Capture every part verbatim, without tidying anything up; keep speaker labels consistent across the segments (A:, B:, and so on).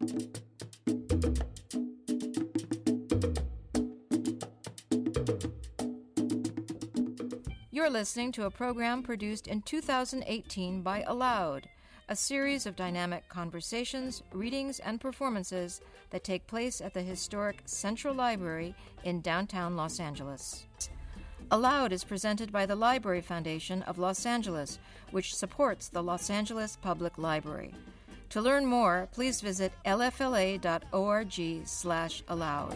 A: You're listening to a program produced in two thousand eighteen by Aloud, a series of dynamic conversations, readings, and performances that take place at the historic Central Library in downtown Los Angeles. Aloud is presented by the Library Foundation of Los Angeles, which supports the Los Angeles Public Library. To learn more, please visit l f l a dot org slash aloud.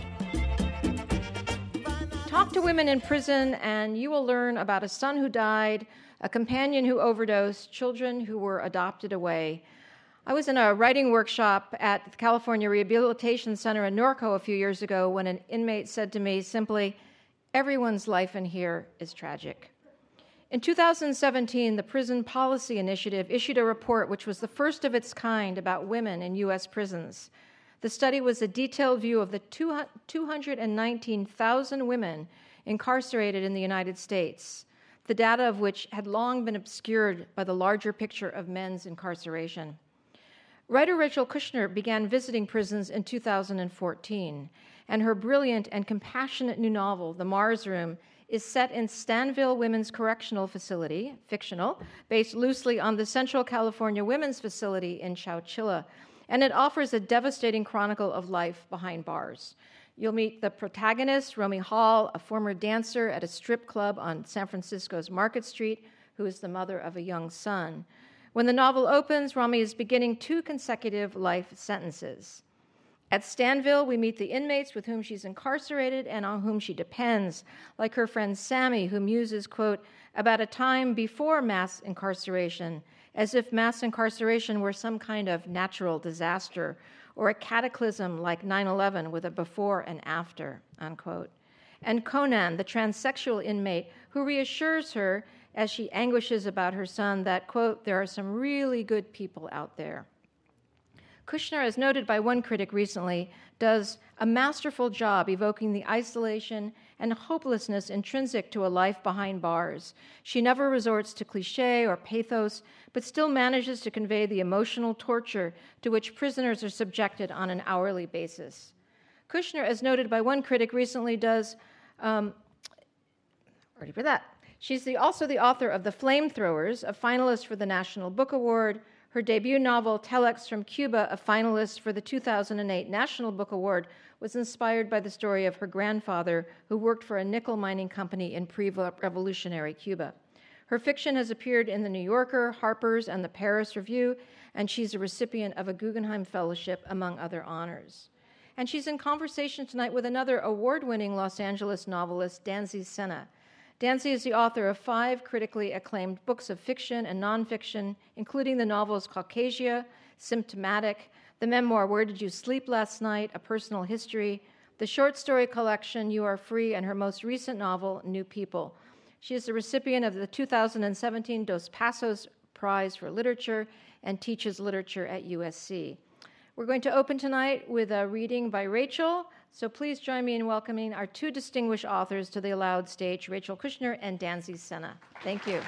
A: Talk to women in prison, and you will learn about a son who died, a companion who overdosed, children who were adopted away. I was in a writing workshop at the California Rehabilitation Center in Norco a few years ago when an inmate said to me simply, "Everyone's life in here is tragic." In two thousand seventeen, the Prison Policy Initiative issued a report which was the first of its kind about women in U S prisons. The study was a detailed view of the two hundred nineteen thousand women incarcerated in the United States, the data of which had long been obscured by the larger picture of men's incarceration. Writer Rachel Kushner began visiting prisons in two thousand fourteen, and her brilliant and compassionate new novel, The Mars Room, is set in Stanville Women's Correctional Facility, fictional, based loosely on the Central California Women's Facility in Chowchilla, and it offers a devastating chronicle of life behind bars. You'll meet the protagonist, Romy Hall, a former dancer at a strip club on San Francisco's Market Street, who is the mother of a young son. When the novel opens, Romy is beginning two consecutive life sentences. At Stanville, we meet the inmates with whom she's incarcerated and on whom she depends, like her friend Sammy, who muses, quote, about a time before mass incarceration, as if mass incarceration were some kind of natural disaster or a cataclysm like nine eleven with a before and after, unquote. And Conan, the transsexual inmate, who reassures her as she anguishes about her son that, quote, there are some really good people out there. Kushner, as noted by one critic recently, does a masterful job evoking the isolation and hopelessness intrinsic to a life behind bars. She never resorts to cliché or pathos, but still manages to convey the emotional torture to which prisoners are subjected on an hourly basis. Kushner, as noted by one critic recently, does, um, ready for that. She's the, also the author of The Flamethrowers, a finalist for the National Book Award. Her debut novel, Telex from Cuba, a finalist for the two thousand eight National Book Award, was inspired by the story of her grandfather, who worked for a nickel mining company in pre-revolutionary Cuba. Her fiction has appeared in The New Yorker, Harper's, and the Paris Review, and she's a recipient of a Guggenheim Fellowship, among other honors. And she's in conversation tonight with another award-winning Los Angeles novelist, Danzy Senna. Danzy is the author of five critically acclaimed books of fiction and nonfiction, including the novels Caucasia, Symptomatic, the memoir Where Did You Sleep Last Night, A Personal History, the short story collection You Are Free, and her most recent novel, New People. She is the recipient of the two thousand seventeen Dos Passos Prize for Literature and teaches literature at U S C. We're going to open tonight with a reading by Rachel, so please join me in welcoming our two distinguished authors to the Aloud stage, Rachel Kushner and Danzy Senna. Thank you.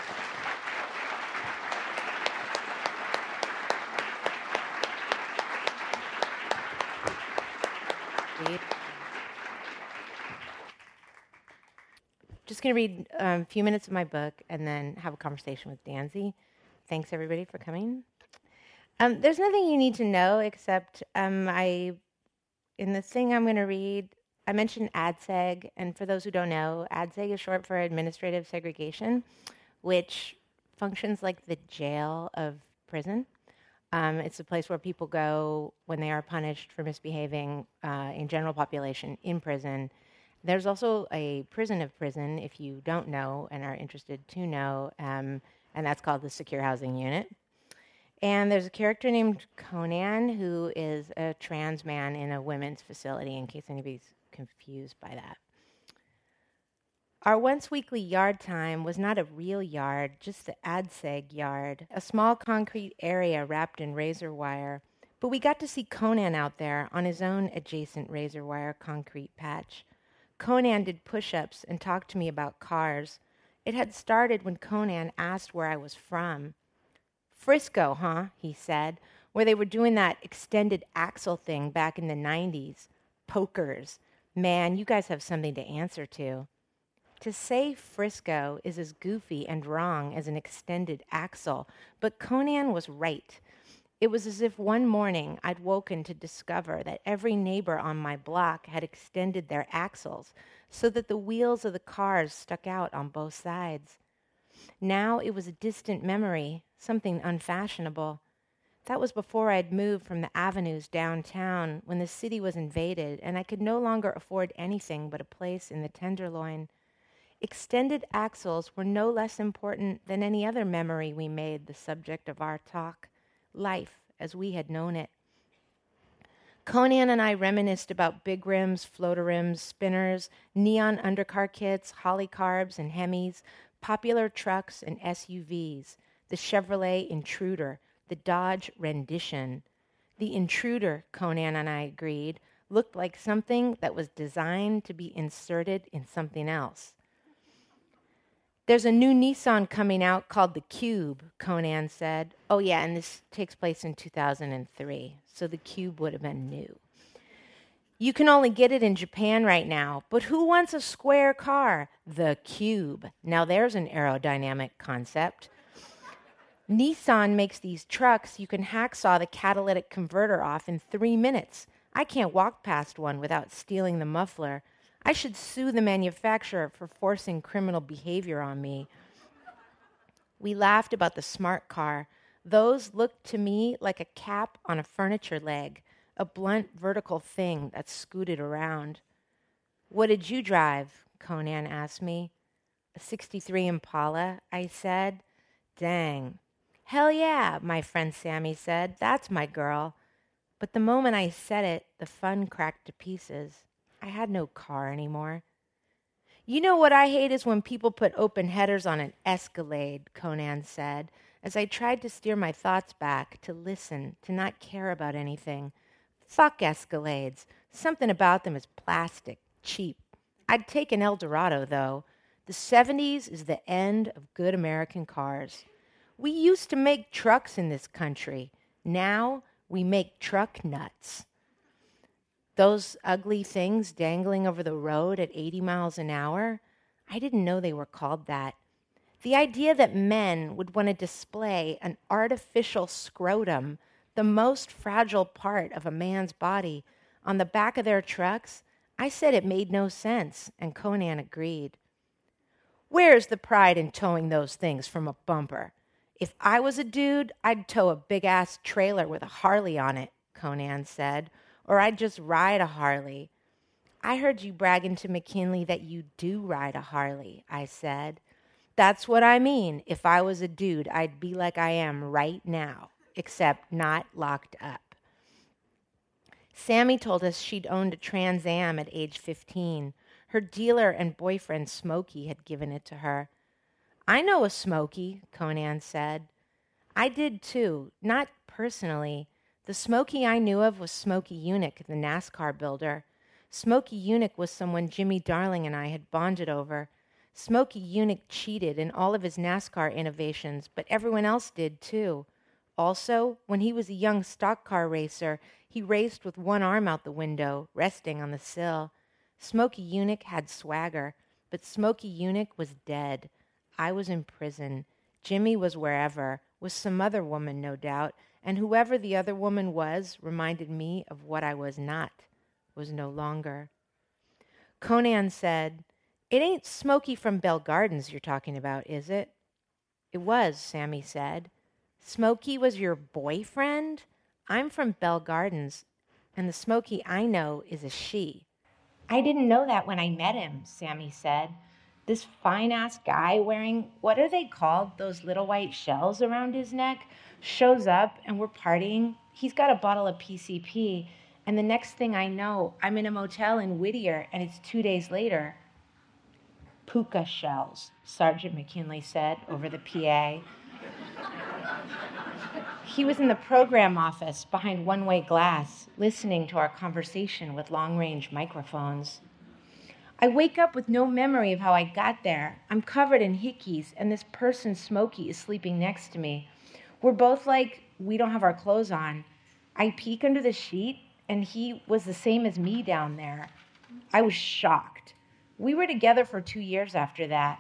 B: Just going to read um, a few minutes of my book and then have a conversation with Danzy. Thanks, everybody, for coming. Um, there's nothing you need to know except um, I, in the thing I'm going to read, I mentioned ADSEG, and for those who don't know, ADSEG is short for Administrative Segregation, which functions like the jail of prison. Um, it's a place where people go when they are punished for misbehaving uh, in general population in prison. There's also a prison of prison, if you don't know and are interested to know, um, and that's called the Secure Housing Unit. And there's a character named Conan who is a trans man in a women's facility, in case anybody's confused by that. Our once weekly yard time was not a real yard, just the ADSEG yard, a small concrete area wrapped in razor wire. But we got to see Conan out there on his own adjacent razor wire concrete patch. Conan did push-ups and talked to me about cars. It had started when Conan asked where I was from. Frisco, huh? He said. where they were doing that extended axle thing back in the nineties. Pokers. Man, you guys have something to answer to. To say Frisco is as goofy and wrong as an extended axle, but Conan was right. It was as if one morning I'd woken to discover that every neighbor on my block had extended their axles so that the wheels of the cars stuck out on both sides. Now it was a distant memory, something unfashionable. That was before I'd moved from the avenues downtown, when the city was invaded and I could no longer afford anything but a place in the Tenderloin. Extended axles were no less important than any other memory we made the subject of our talk, life as we had known it. Conan and I reminisced about big rims, floater rims, spinners, neon undercar kits, holly carbs and Hemis, popular trucks and S U Vs, the Chevrolet Intruder, the Dodge Rendition. The Intruder, Conan and I agreed, looked like something that was designed to be inserted in something else. There's a new Nissan coming out called the Cube, Conan said. Oh, yeah, and this takes place in two thousand three, so the Cube would have been new. You can only get it in Japan right now, but who wants a square car? The Cube. Now there's an aerodynamic concept. Nissan makes these trucks you can hacksaw the catalytic converter off in three minutes. I can't walk past one without stealing the muffler. I should sue the manufacturer for forcing criminal behavior on me. We laughed about the smart car. Those looked to me like a cap on a furniture leg, a blunt vertical thing that scooted around. What did you drive? Conan asked me. A sixty-three Impala, I said. Dang. Hell yeah, my friend Sammy said. That's my girl. But the moment I said it, the fun cracked to pieces. I had no car anymore. You know what I hate is when people put open headers on an Escalade, Conan said, as I tried to steer my thoughts back, to listen, to not care about anything. Fuck Escalades. Something about them is plastic, cheap. I'd take an Eldorado, though. The seventies is the end of good American cars. We used to make trucks in this country. Now we make truck nuts. Those ugly things dangling over the road at eighty miles an hour, I didn't know they were called that. The idea that men would want to display an artificial scrotum, the most fragile part of a man's body, on the back of their trucks, I said it made no sense, and Conan agreed. Where's the pride in towing those things from a bumper? If I was a dude, I'd tow a big-ass trailer with a Harley on it, Conan said, or I'd just ride a Harley. I heard you bragging to McKinley that you do ride a Harley, I said. That's what I mean. If I was a dude, I'd be like I am right now, except not locked up. Sammy told us she'd owned a Trans Am at age fifteen. Her dealer and boyfriend, Smokey, had given it to her. I know a Smokey, Conan said. I did too, not personally. The Smokey I knew of was Smokey Unick, the NASCAR builder. Smokey Unick was someone Jimmy Darling and I had bonded over. Smokey Unick cheated in all of his NASCAR innovations, but everyone else did too. Also, when he was a young stock car racer, he raced with one arm out the window, resting on the sill. Smokey Unick had swagger, but Smokey Unick was dead. I was in prison. Jimmy was wherever, with some other woman, no doubt, and whoever the other woman was reminded me of what I was not, was no longer. Conan said, It ain't Smokey from Bell Gardens you're talking about, is it? It was, Sammy said. Smokey was your boyfriend? I'm from Bell Gardens, and the Smokey I know is a she. I didn't know that when I met him, Sammy said. This fine-ass guy wearing, what are they called, those little white shells around his neck, shows up and we're partying. He's got a bottle of P C P, and the next thing I know, I'm in a motel in Whittier, and it's two days later. Puka shells, Sergeant McKinley said over the P A. He was in the program office behind one-way glass, listening to our conversation with long-range microphones. I wake up with no memory of how I got there. I'm covered in hickeys, and this person, Smokey, is sleeping next to me. We're both like, we don't have our clothes on. I peek under the sheet, and he was the same as me down there. I was shocked. We were together for two years after that.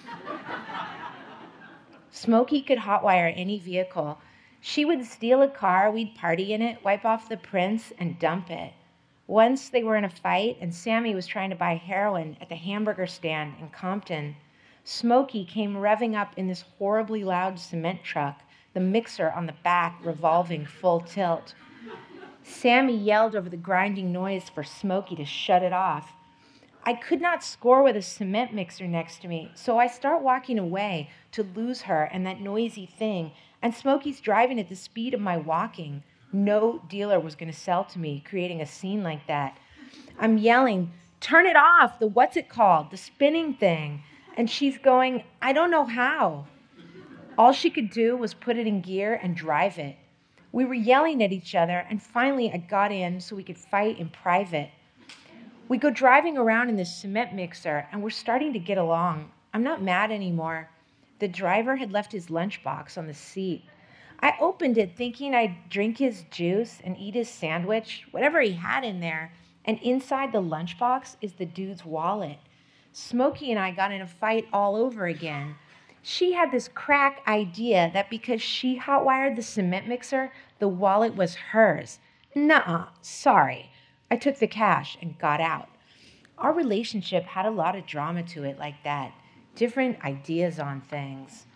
B: Smokey could hotwire any vehicle. She would steal a car, we'd party in it, wipe off the prints, and dump it. Once they were in a fight, and Sammy was trying to buy heroin at the hamburger stand in Compton. Smokey came revving up in this horribly loud cement truck, the mixer on the back revolving full tilt. Sammy yelled over the grinding noise for Smokey to shut it off. I could not score with a cement mixer next to me, so I start walking away to lose her and that noisy thing, and Smokey's driving at the speed of my walking. No dealer was going to sell to me, creating a scene like that. I'm yelling, turn it off, the what's it called, the spinning thing. And she's going, I don't know how. All she could do was put it in gear and drive it. We were yelling at each other, and finally I got in so we could fight in private. We go driving around in this cement mixer, and we're starting to get along. I'm not mad anymore. The driver had left his lunchbox on the seat. I opened it thinking I'd drink his juice and eat his sandwich, whatever he had in there, and inside the lunchbox is the dude's wallet. Smokey and I got in a fight all over again. She had this crack idea that because she hotwired the cement mixer, the wallet was hers. Nuh-uh, sorry. I took the cash and got out. Our relationship had a lot of drama to it like that. Different ideas on things.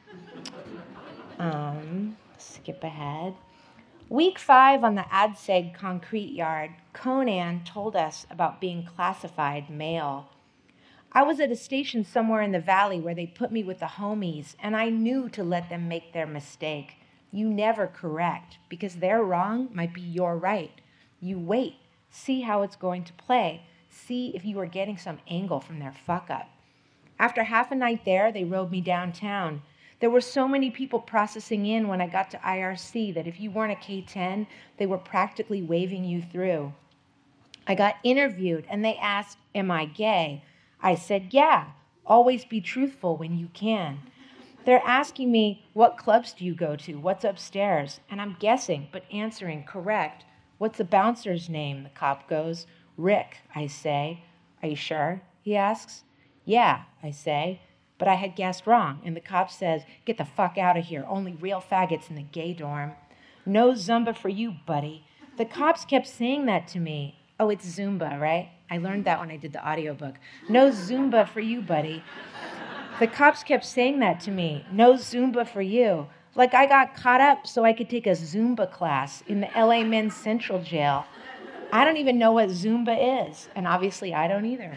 B: Um, skip ahead. Week five on the AdSeg concrete yard, Conan told us about being classified male. I was at a station somewhere in the valley where they put me with the homies, and I knew to let them make their mistake. You never correct, because their wrong might be your right. You wait. See how it's going to play. See if you are getting some angle from their fuck-up. After half a night there, they rode me downtown. There were so many people processing in when I got to I R C that if you weren't a K ten, they were practically waving you through. I got interviewed, and they asked, am I gay? I said, yeah. Always be truthful when you can. They're asking me, what clubs do you go to? What's upstairs? And I'm guessing, but answering correct. What's the bouncer's name? The cop goes. Rick, I say. Are you sure? He asks. Yeah, I say. But I had guessed wrong, and the cop says, get the fuck out of here. Only real faggots in the gay dorm. No Zumba for you, buddy. The cops kept saying that to me. Oh, it's Zumba, right? I learned that when I did the audiobook. No Zumba for you, buddy. The cops kept saying that to me. No Zumba for you. Like I got caught up so I could take a Zumba class in the L A Men's Central Jail. I don't even know what Zumba is, and obviously I don't either.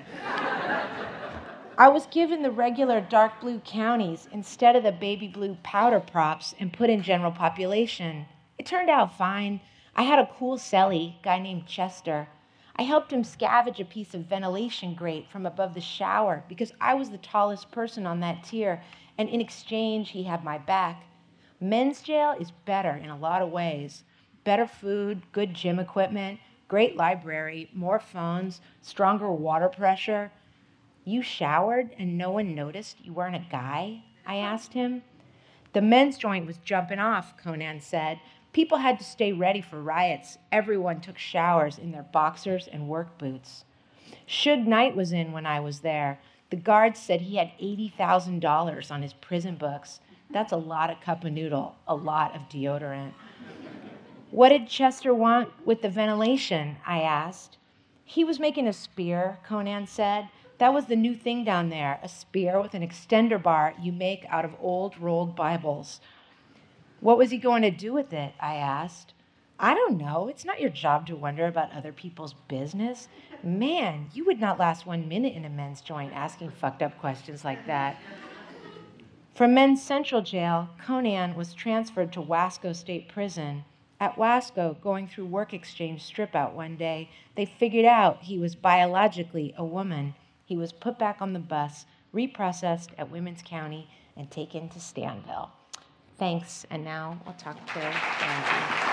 B: I was given the regular dark blue counties instead of the baby blue powder props and put in general population. It turned out fine. I had a cool cellie, guy named Chester. I helped him scavenge a piece of ventilation grate from above the shower because I was the tallest person on that tier, and in exchange, he had my back. Men's jail is better in a lot of ways. Better food, good gym equipment, great library, more phones, stronger water pressure. You showered and no one noticed you weren't a guy? I asked him. The men's joint was jumping off, Conan said. People had to stay ready for riots. Everyone took showers in their boxers and work boots. Suge Knight was in when I was there. The guard said he had eighty thousand dollars on his prison books. That's a lot of cup of noodle, a lot of deodorant. What did Chester want with the ventilation? I asked. He was making a spear, Conan said. That was the new thing down there, a spear with an extender bar you make out of old rolled Bibles. What was he going to do with it? I asked. I don't know. It's not your job to wonder about other people's business. Man, you would not last one minute in a men's joint asking fucked up questions like that. From Men's Central Jail, Conan was transferred to Wasco State Prison. At Wasco, going through work exchange strip out one day, they figured out he was biologically a woman. He was put back on the bus, reprocessed at Women's County, and taken to Stanville. Thanks, and now I'll talk to Angie.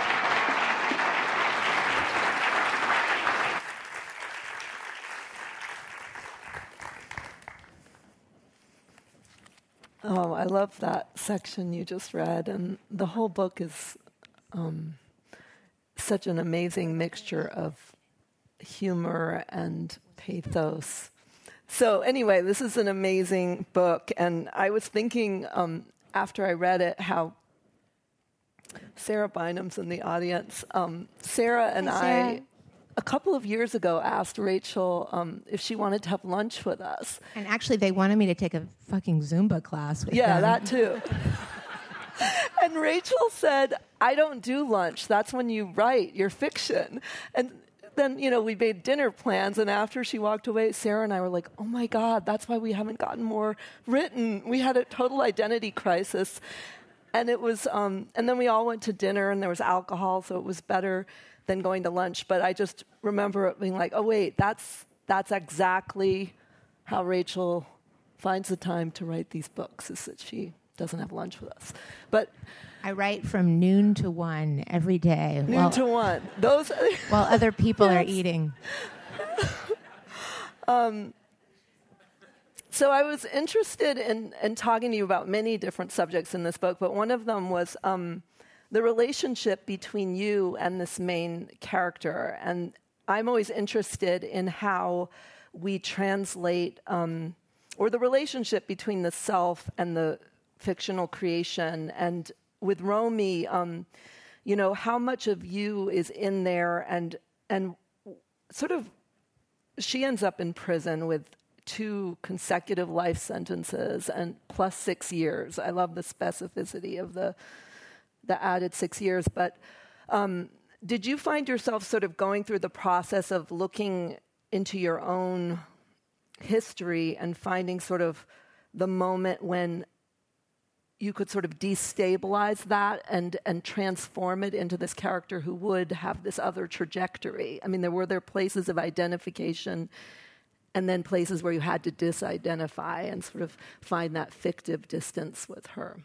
C: Oh, I love that section you just read, and the whole book is um, such an amazing mixture of humor and pathos. So anyway, this is an amazing book, and I was thinking um, after I read it how Sarah Bynum's in the audience. Um, Sarah and
B: Hi, Sarah.
C: I, a couple of years ago, asked Rachel um, if she wanted to have lunch with us.
B: And actually, they wanted me to take a fucking Zumba class with
C: Yeah,
B: them.
C: that too. And Rachel said, I don't do lunch. That's when you write your fiction. And then, you know, we made dinner plans, and after she walked away, Sarah and I were like, oh my God, that's why we haven't gotten more written. We had a total identity crisis. And it was, um, and then we all went to dinner, and there was alcohol, so it was better than going to lunch. But I just remember it being like, oh wait, that's that's exactly how Rachel finds the time to write these books, is that she doesn't have lunch with us. But
B: I write from noon to one every day.
C: noon
B: while,
C: to one. Those
B: while other people
C: Yes.
B: are eating.
C: um, so I was interested in, in talking to you about many different subjects in this book, but one of them was um, the relationship between you and this main character. And I'm always interested in how we translate, um, or the relationship between the self and the fictional creation. And with Romy, um, you know, how much of you is in there, and and sort of she ends up in prison with two consecutive life sentences and plus six years. I love the specificity of the the added six years. But um, did you find yourself sort of going through the process of looking into your own history and finding sort of the moment when you could sort of destabilize that and, and transform it into this character who would have this other trajectory? I mean, there were there places of identification and then places where you had to disidentify and sort of find that fictive distance with her.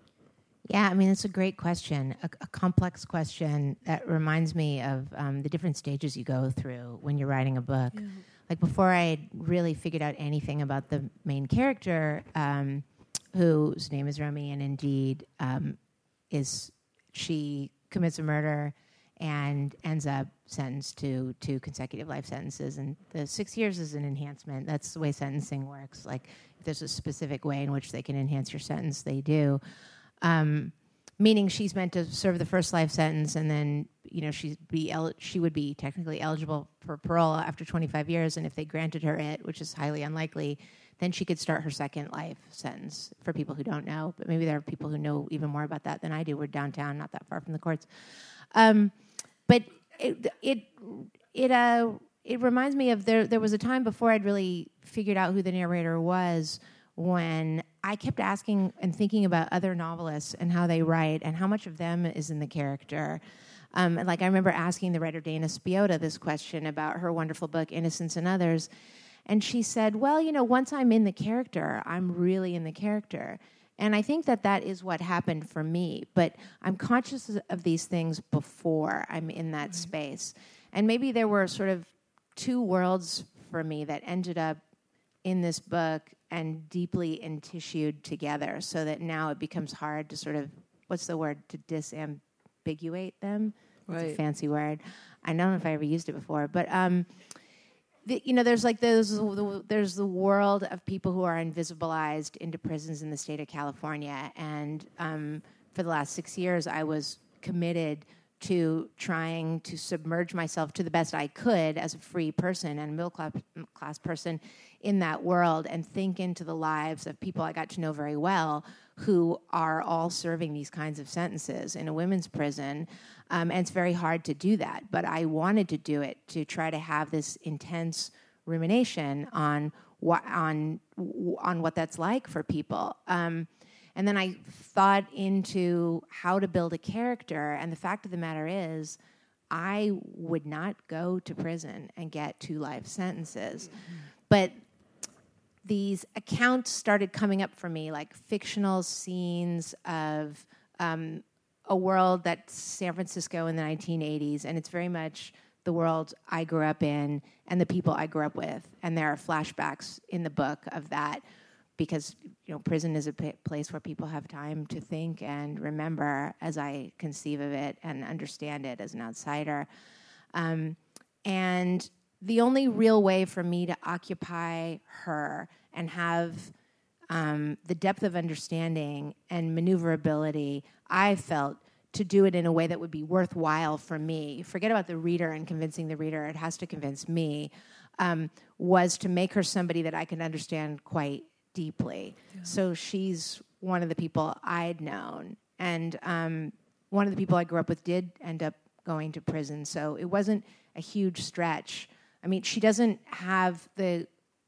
B: Yeah, I mean, it's a great question, a, a complex question that reminds me of um, the different stages you go through when you're writing a book. Yeah. Like before I had really figured out anything about the main character, um, whose name is Romy, and indeed um, is she commits a murder and ends up sentenced to two consecutive life sentences. And the six years is an enhancement. That's the way sentencing works. Like if there's a specific way in which they can enhance your sentence, they do. Um, meaning she's meant to serve the first life sentence, and then you know she'd be el- she would be technically eligible for parole after twenty-five years, and if they granted her it, which is highly unlikely, then she could start her second life sentence. For people who don't know, but maybe there are people who know even more about that than I do. We're downtown, not that far from the courts. Um, but it it it uh it reminds me of there there was a time before I'd really figured out who the narrator was, when I kept asking and thinking about other novelists and how they write and how much of them is in the character. Um, like I remember asking the writer Dana Spiotta this question about her wonderful book, Innocence and Others. And she said, well, you know, once I'm in the character, I'm really in the character. And I think that that is what happened for me. But I'm conscious of these things before I'm in that right. space. And maybe there were sort of two worlds for me that ended up in this book and deeply entissued together, so that now it becomes hard to sort of, what's the word, to disambiguate them? Right. It's a fancy word. I don't know if I ever used it before, but um, the, you know, there's like those, the, there's the world of people who are invisibilized into prisons in the state of California, and um, for the last six years, I was committed to trying to submerge myself to the best I could as a free person and a middle class, class person in that world, and think into the lives of people I got to know very well who are all serving these kinds of sentences in a women's prison. Um, and it's very hard to do that. But I wanted to do it to try to have this intense rumination on what, on, on what that's like for people. Um, And then I thought into how to build a character, and the fact of the matter is, I would not go to prison and get two life sentences. Mm-hmm. But these accounts started coming up for me, like fictional scenes of um, a world that's San Francisco in the nineteen eighties, and it's very much the world I grew up in and the people I grew up with. And there are flashbacks in the book of that. because you know prison is a p- place where people have time to think and remember, as I conceive of it and understand it as an outsider. Um, and the only real way for me to occupy her and have um, the depth of understanding and maneuverability, I felt, to do it in a way that would be worthwhile for me, forget about the reader and convincing the reader, it has to convince me, um, was to make her somebody that I could understand quite deeply. Yeah. So she's one of the people I'd known. And um, one of the people I grew up with did end up going to prison. So it wasn't a huge stretch. I mean, she doesn't have the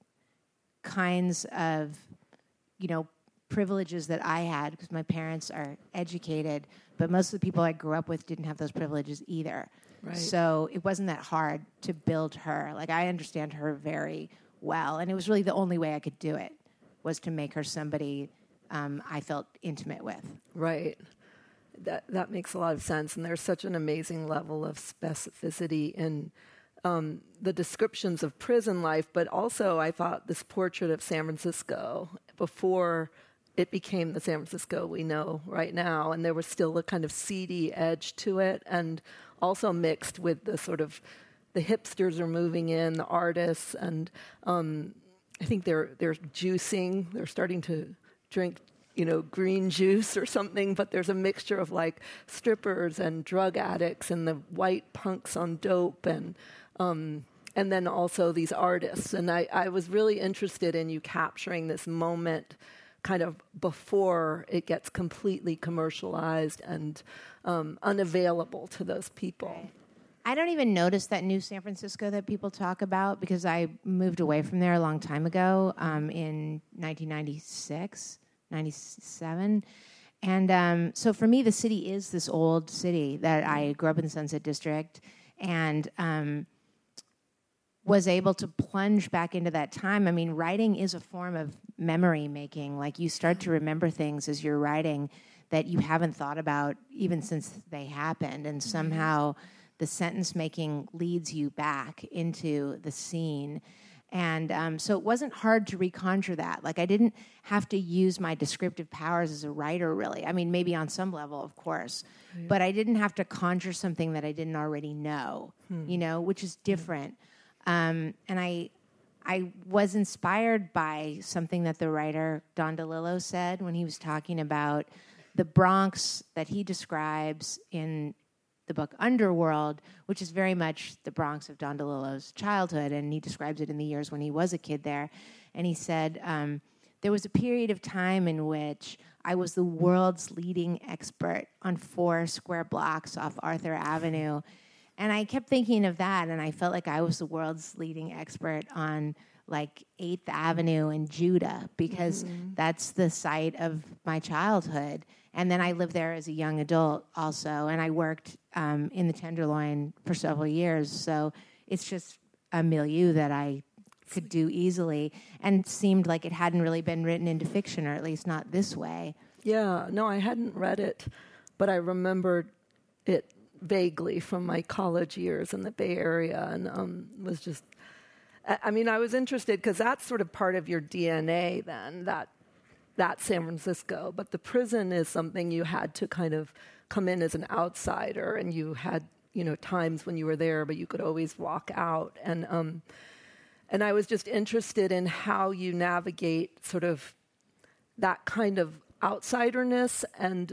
B: kinds of, you know, privileges that I had because my parents are educated, but most of the people I grew up with didn't have those privileges either. Right. So it wasn't that hard to build her. Like, I understand her very well, and it was really the only way I could do it, was to make her somebody um, I felt intimate with.
C: Right. That that makes a lot of sense, and there's such an amazing level of specificity in um, the descriptions of prison life, but also I thought this portrait of San Francisco before it became the San Francisco we know right now, and there was still a kind of seedy edge to it, and also mixed with the sort of, the hipsters are moving in, the artists, and um, I think they're they're juicing, they're starting to drink, you know, green juice or something, but there's a mixture of like strippers and drug addicts and the white punks on dope, and um, and then also these artists. And I, I was really interested in you capturing this moment kind of before it gets completely commercialized and um, unavailable to those people.
B: I don't even notice that new San Francisco that people talk about because I moved away from there a long time ago, um, in nineteen ninety-six, ninety-seven. And um, so for me, the city is this old city that I grew up in the Sunset District and um, was able to plunge back into that time. I mean, writing is a form of memory making. Like, you start to remember things as you're writing that you haven't thought about even since they happened. And somehow the sentence making leads you back into the scene. And um, so it wasn't hard to reconjure that. Like, I didn't have to use my descriptive powers as a writer, really. I mean, maybe on some level, of course. Right. But I didn't have to conjure something that I didn't already know, hmm. you know, which is different. Um, and I I was inspired by something that the writer Don DeLillo said when he was talking about the Bronx that he describes in the book Underworld, which is very much the Bronx of Don DeLillo's childhood, and he describes it in the years when he was a kid there. And he said, um, there was a period of time in which I was the world's leading expert on four square blocks off Arthur Avenue. And I kept thinking of that, and I felt like I was the world's leading expert on, like, eighth Avenue in Judah, because mm-hmm. that's the site of my childhood. And then I lived there as a young adult also, and I worked um, in the Tenderloin for several years. So it's just a milieu that I could do easily, and seemed like it hadn't really been written into fiction, or at least not this way.
C: Yeah, no, I hadn't read it, but I remembered it vaguely from my college years in the Bay Area, and um, was just, I mean, I was interested because that's sort of part of your D N A then, that that San Francisco, but the prison is something you had to kind of come in as an outsider, and you had, you know, times when you were there, but you could always walk out, and um, and I was just interested in how you navigate sort of that kind of outsiderness. And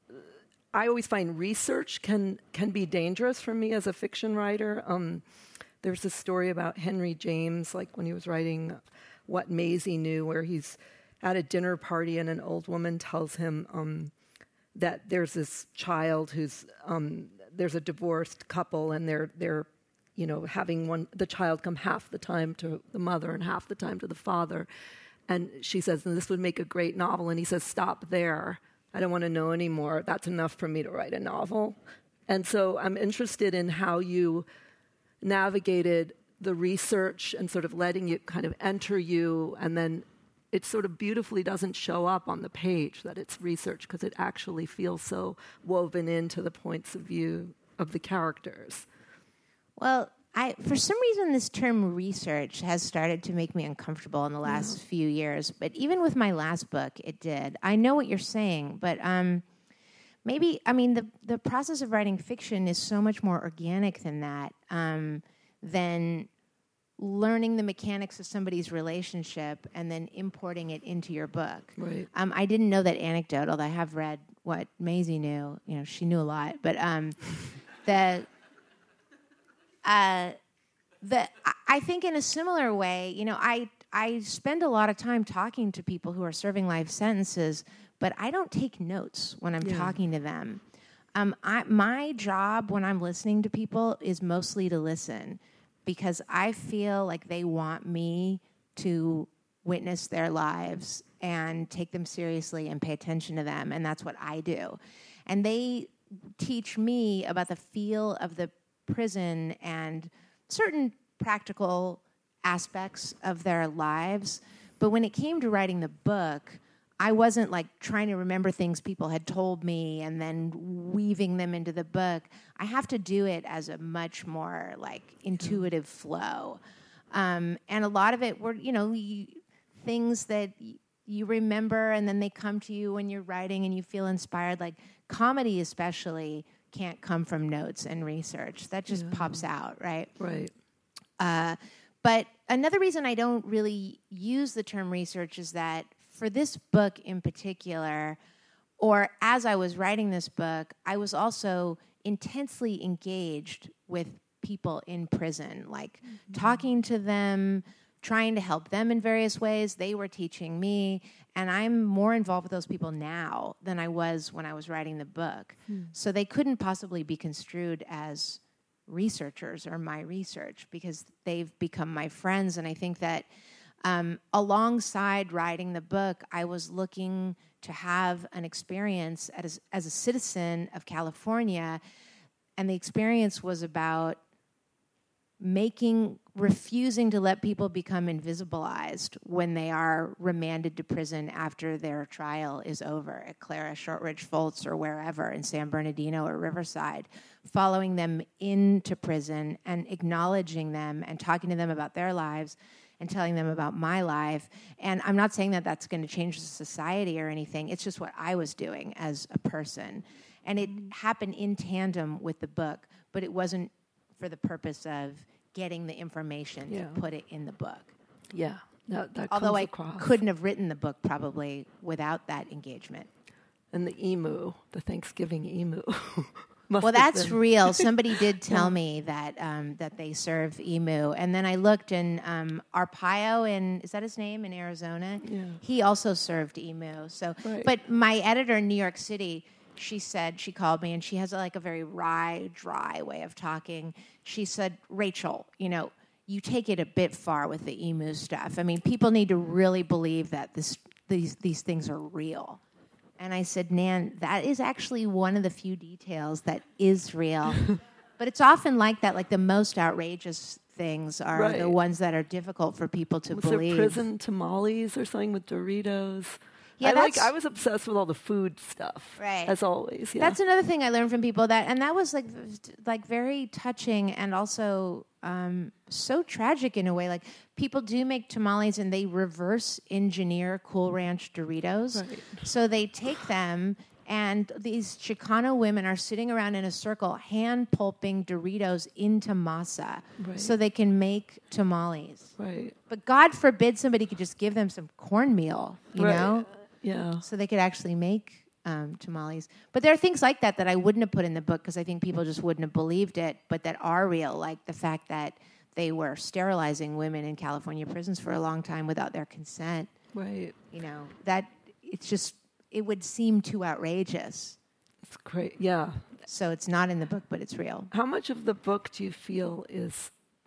C: I always find research can can be dangerous for me as a fiction writer. Um, there's a story about Henry James, like when he was writing What Maisie Knew, where he's at a dinner party and an old woman tells him um, that there's this child who's um, there's a divorced couple, and they're they're you know having one the child come half the time to the mother and half the time to the father, and she says, and this would make a great novel, and he says, stop there. I don't want to know anymore. That's enough for me to write a novel. And so I'm interested in how you navigated the research and sort of letting it kind of enter you, and then it sort of beautifully doesn't show up on the page that it's research, because it actually feels so woven into the points of view of the characters.
B: Well, I, for some reason, this term research has started to make me uncomfortable in the last yeah. few years. But even with my last book, it did. I know what you're saying, but um, maybe, I mean, the, the process of writing fiction is so much more organic than that, um, than learning the mechanics of somebody's relationship and then importing it into your book.
C: Right.
B: Um, I didn't know that anecdote, although I have read what Maisie knew. You know, she knew a lot. But um, the, uh, the, I think in a similar way, you know, I I spend a lot of time talking to people who are serving life sentences, but I don't take notes when I'm yeah. talking to them. Um, I, my job when I'm listening to people is mostly to listen, because I feel like they want me to witness their lives and take them seriously and pay attention to them, and that's what I do. And they teach me about the feel of the prison and certain practical aspects of their lives. But when it came to writing the book, I wasn't like trying to remember things people had told me and then weaving them into the book. I have to do it as a much more like intuitive flow. Um, and a lot of it were, you know, you, things that y- you remember and then they come to you when you're writing and you feel inspired. Like comedy especially can't come from notes and research. That just yeah. pops out, right?
C: Right.
B: Uh, but another reason I don't really use the term research is that for this book in particular, or as I was writing this book, I was also intensely engaged with people in prison, like mm-hmm. talking to them, trying to help them in various ways. They were teaching me, and I'm more involved with those people now than I was when I was writing the book. Mm. So they couldn't possibly be construed as researchers or my research because they've become my friends. And I think that Um, alongside writing the book, I was looking to have an experience as, as a citizen of California, and the experience was about making, refusing to let people become invisibilized when they are remanded to prison after their trial is over at Clara, Shortridge Foltz, or wherever in San Bernardino or Riverside, following them into prison and acknowledging them and talking to them about their lives and telling them about my life. And I'm not saying that that's going to change the society or anything. It's just what I was doing as a person. And it happened in tandem with the book, but it wasn't for the purpose of getting the information yeah. to put it in the book.
C: Yeah. That, that
B: Although I
C: across.
B: couldn't have written the book probably without that engagement.
C: And the emu, the Thanksgiving emu.
B: Well, that's been. real. Somebody did tell yeah. me that um, that they serve emu, and then I looked, and um, Arpaio, in is that his name in Arizona?
C: Yeah.
B: He also served emu. So,
C: right.
B: but my editor in New York City, she said she called me, and she has like a very wry, dry way of talking. She said, Rachel, you know, you take it a bit far with the emu stuff. I mean, people need to really believe that this these these things are real. And I said, Nan, that is actually one of the few details that is real. But it's often like that, like the most outrageous things are right. the ones that are difficult for people to
C: was
B: believe.
C: Was there prison tamales or something with Doritos?
B: Yeah,
C: I,
B: that's,
C: like, I was obsessed with all the food stuff,
B: right.
C: as always. Yeah.
B: That's another thing I learned from people, that, and that was like, like very touching and also um, so tragic in a way. Like people do make tamales and they reverse engineer Cool Ranch Doritos.
C: Right.
B: So they take them, and these Chicano women are sitting around in a circle hand pulping Doritos into masa
C: right.
B: so they can make tamales.
C: Right.
B: But God forbid somebody could just give them some cornmeal, you
C: right.
B: know?
C: Yeah.
B: So they could actually make um, tamales. But there are things like that that I wouldn't have put in the book because I think people just wouldn't have believed it, but that are real, like the fact that they were sterilizing women in California prisons for a long time without their consent.
C: Right.
B: You know, that it's just, it would seem too outrageous.
C: It's great. Yeah.
B: So it's not in the book, but it's real.
C: How much of the book do you feel is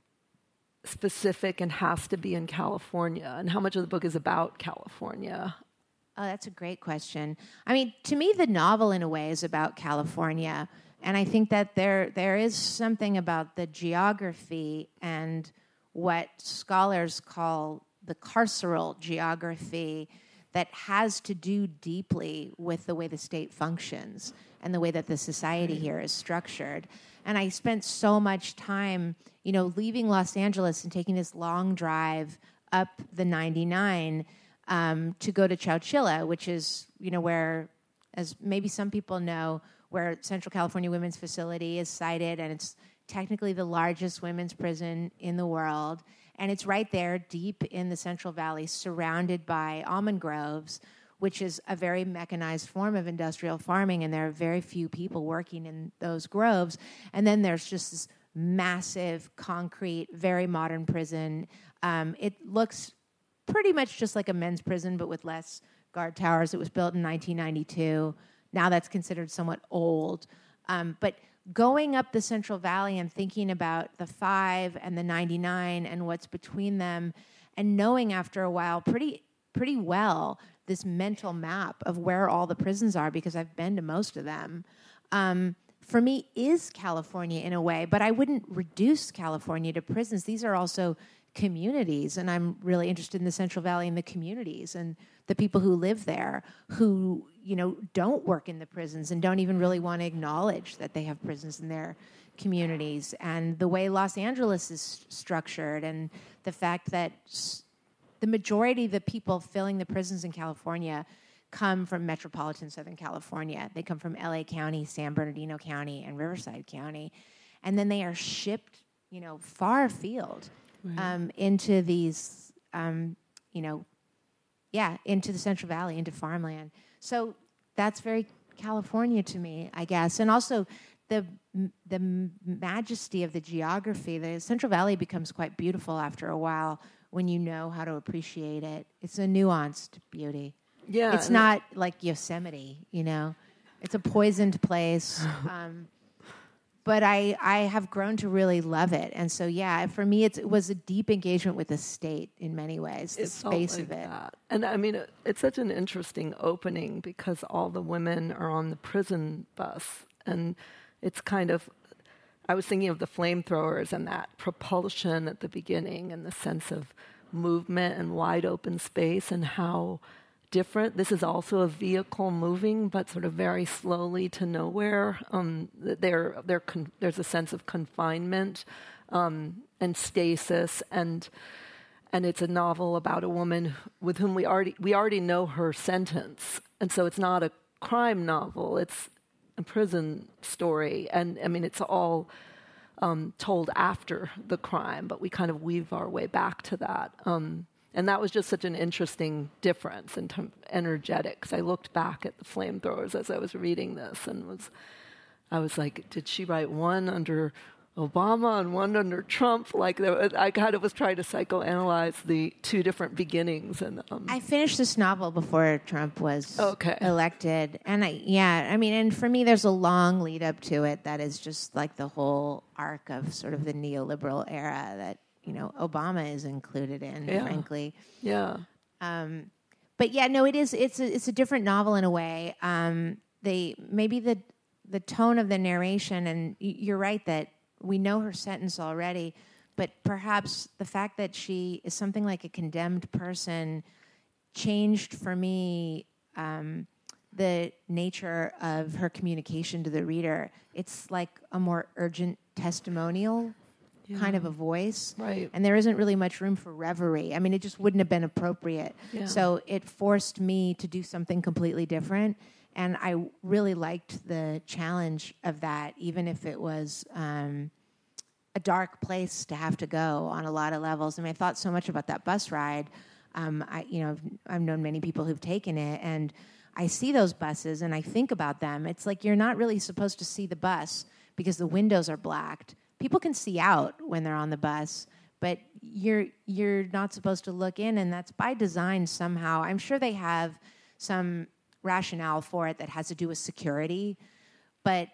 C: specific and has to be in California? And how much of the book is about California?
B: Oh, that's a great question. I mean, to me, the novel, in a way, is about California. And I think that there there is something about the geography and what scholars call the carceral geography that has to do deeply with the way the state functions and the way that the society here is structured. And I spent so much time you know, leaving Los Angeles and taking this long drive up the ninety-nine um, to go to Chowchilla, which is, you know, where, as maybe some people know, where Central California Women's Facility is sited, and it's technically the largest women's prison in the world. And it's right there, deep in the Central Valley, surrounded by almond groves, which is a very mechanized form of industrial farming, and there are very few people working in those groves. And then there's just this massive, concrete, very modern prison. Um, it looks pretty much just like a men's prison, but with less guard towers. It was built in nineteen ninety-two. Now that's considered somewhat old. Um, but going up the Central Valley and thinking about the five and the ninety-nine and what's between them, and knowing after a while pretty pretty well this mental map of where all the prisons are, because I've been to most of them, um, for me is California in a way. But I wouldn't reduce California to prisons. These are also communities, and I'm really interested in the Central Valley and the communities and the people who live there who, you know, don't work in the prisons and don't even really want to acknowledge that they have prisons in their communities, and the way Los Angeles is structured, and the fact that the majority of the people filling the prisons in California come from metropolitan Southern California. They come from L A County, San Bernardino County, and Riverside County, and then they are shipped, you know, far afield. Right. Um, into these, um, you know, yeah, into the Central Valley, into farmland. So that's very California to me, I guess. And also the the majesty of the geography. The Central Valley becomes quite beautiful after a while when you know how to appreciate it. It's a nuanced beauty.
C: Yeah.
B: It's not like Yosemite, you know. It's a poisoned place. Um But I, I have grown to really love it. And so, yeah, for me, it's, it was a deep engagement with the state in many ways, the
C: it
B: space
C: like
B: of it.
C: That. And I mean, it, it's such an interesting opening because all the women are on the prison bus. And it's kind of, I was thinking of the flamethrowers and that propulsion at the beginning and the sense of movement and wide open space and how different. This is also a vehicle moving, but sort of very slowly to nowhere. Um, they're, they're con- there's a sense of confinement um, and stasis, and and it's a novel about a woman with whom we already we already know her sentence, and so it's not a crime novel. It's a prison story, and I mean it's all um, told after the crime, but we kind of weave our way back to that. Um, And that was just such an interesting difference in terms of energetics. I looked back at the flamethrowers as I was reading this and was, I was like, did she write one under Obama and one under Trump? Like, there was, I kind of was trying to psychoanalyze the two different beginnings. And um,
B: I finished this novel before Trump was
C: okay.
B: elected, and I, yeah, I mean, and for me, there's a long lead up to it that is just like the whole arc of sort of the neoliberal era that, you know, Obama is included in,
C: yeah.
B: frankly.
C: Yeah.
B: Um, but yeah, no, it is. It's a, it's a different novel in a way. Um, they maybe the the tone of the narration, and you're right that we know her sentence already, but perhaps the fact that she is something like a condemned person changed for me um, the nature of her communication to the reader. It's like a more urgent testimonial. Yeah. Kind of a voice.
C: Right.
B: And there isn't really much room for reverie. I mean, it just wouldn't have been appropriate.
C: Yeah.
B: So it forced me to do something completely different. And I really liked the challenge of that, even if it was um, a dark place to have to go on a lot of levels. I mean, I thought so much about that bus ride. Um, I, you know, I've, I've known many people who've taken it, and I see those buses and I think about them. It's like you're not really supposed to see the bus because the windows are blacked. People can see out when they're on the bus, but you're you're not supposed to look in, and that's by design somehow. I'm sure they have some rationale for it that has to do with security, but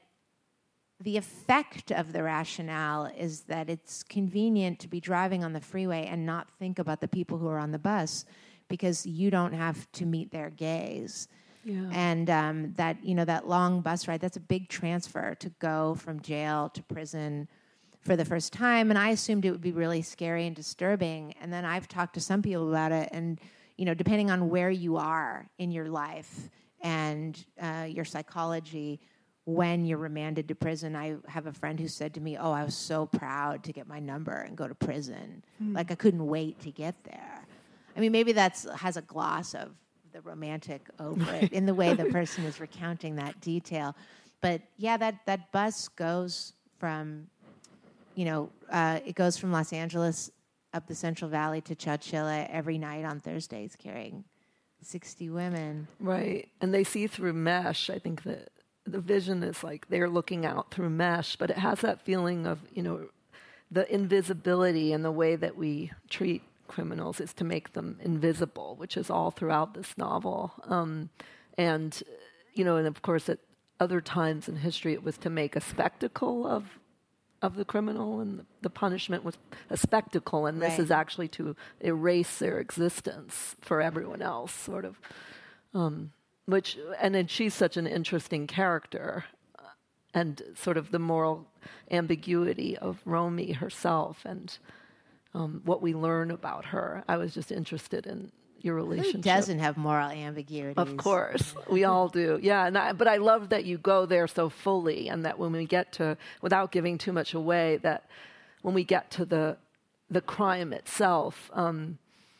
B: the effect of the rationale is that it's convenient to be driving on the freeway and not think about the people who are on the bus because you don't have to meet their gaze. Yeah. And um, that, you know, that long bus ride, that's a big transfer to go from jail to prison for the first time, and I assumed it would be really scary and disturbing. And then I've talked to some people about it, and you know, depending on where you are in your life and uh, your psychology, when you're remanded to prison, I have a friend who said to me, oh, I was so proud to get my number and go to prison. Mm. Like I couldn't wait to get there. I mean, maybe that's has a gloss of the romantic over it in the way the person is recounting that detail. But yeah, that, that bus goes from, you know, uh, it goes from Los Angeles up the Central Valley to Chowchilla every night on Thursdays, carrying sixty women.
C: Right. And they see through mesh. I think that the vision is like they're looking out through mesh, but it has that feeling of, you know, the invisibility and the way that we treat criminals is to make them invisible, which is all throughout this novel. Um, and, you know, and of course at other times in history it was to make a spectacle of of the criminal, and the, the punishment was a spectacle, and this
B: right.
C: is actually to erase their existence for everyone else, sort of. Um, which, and then she's such an interesting character, uh, and sort of the moral ambiguity of Romy herself, and um, what we learn about her. I was just interested in your relationship.
B: Who doesn't have moral ambiguities?
C: Of course, we all do. Yeah, and I, but I love that you go there so fully, and that when we get to, without giving too much away, that when we get to the the crime itself, um,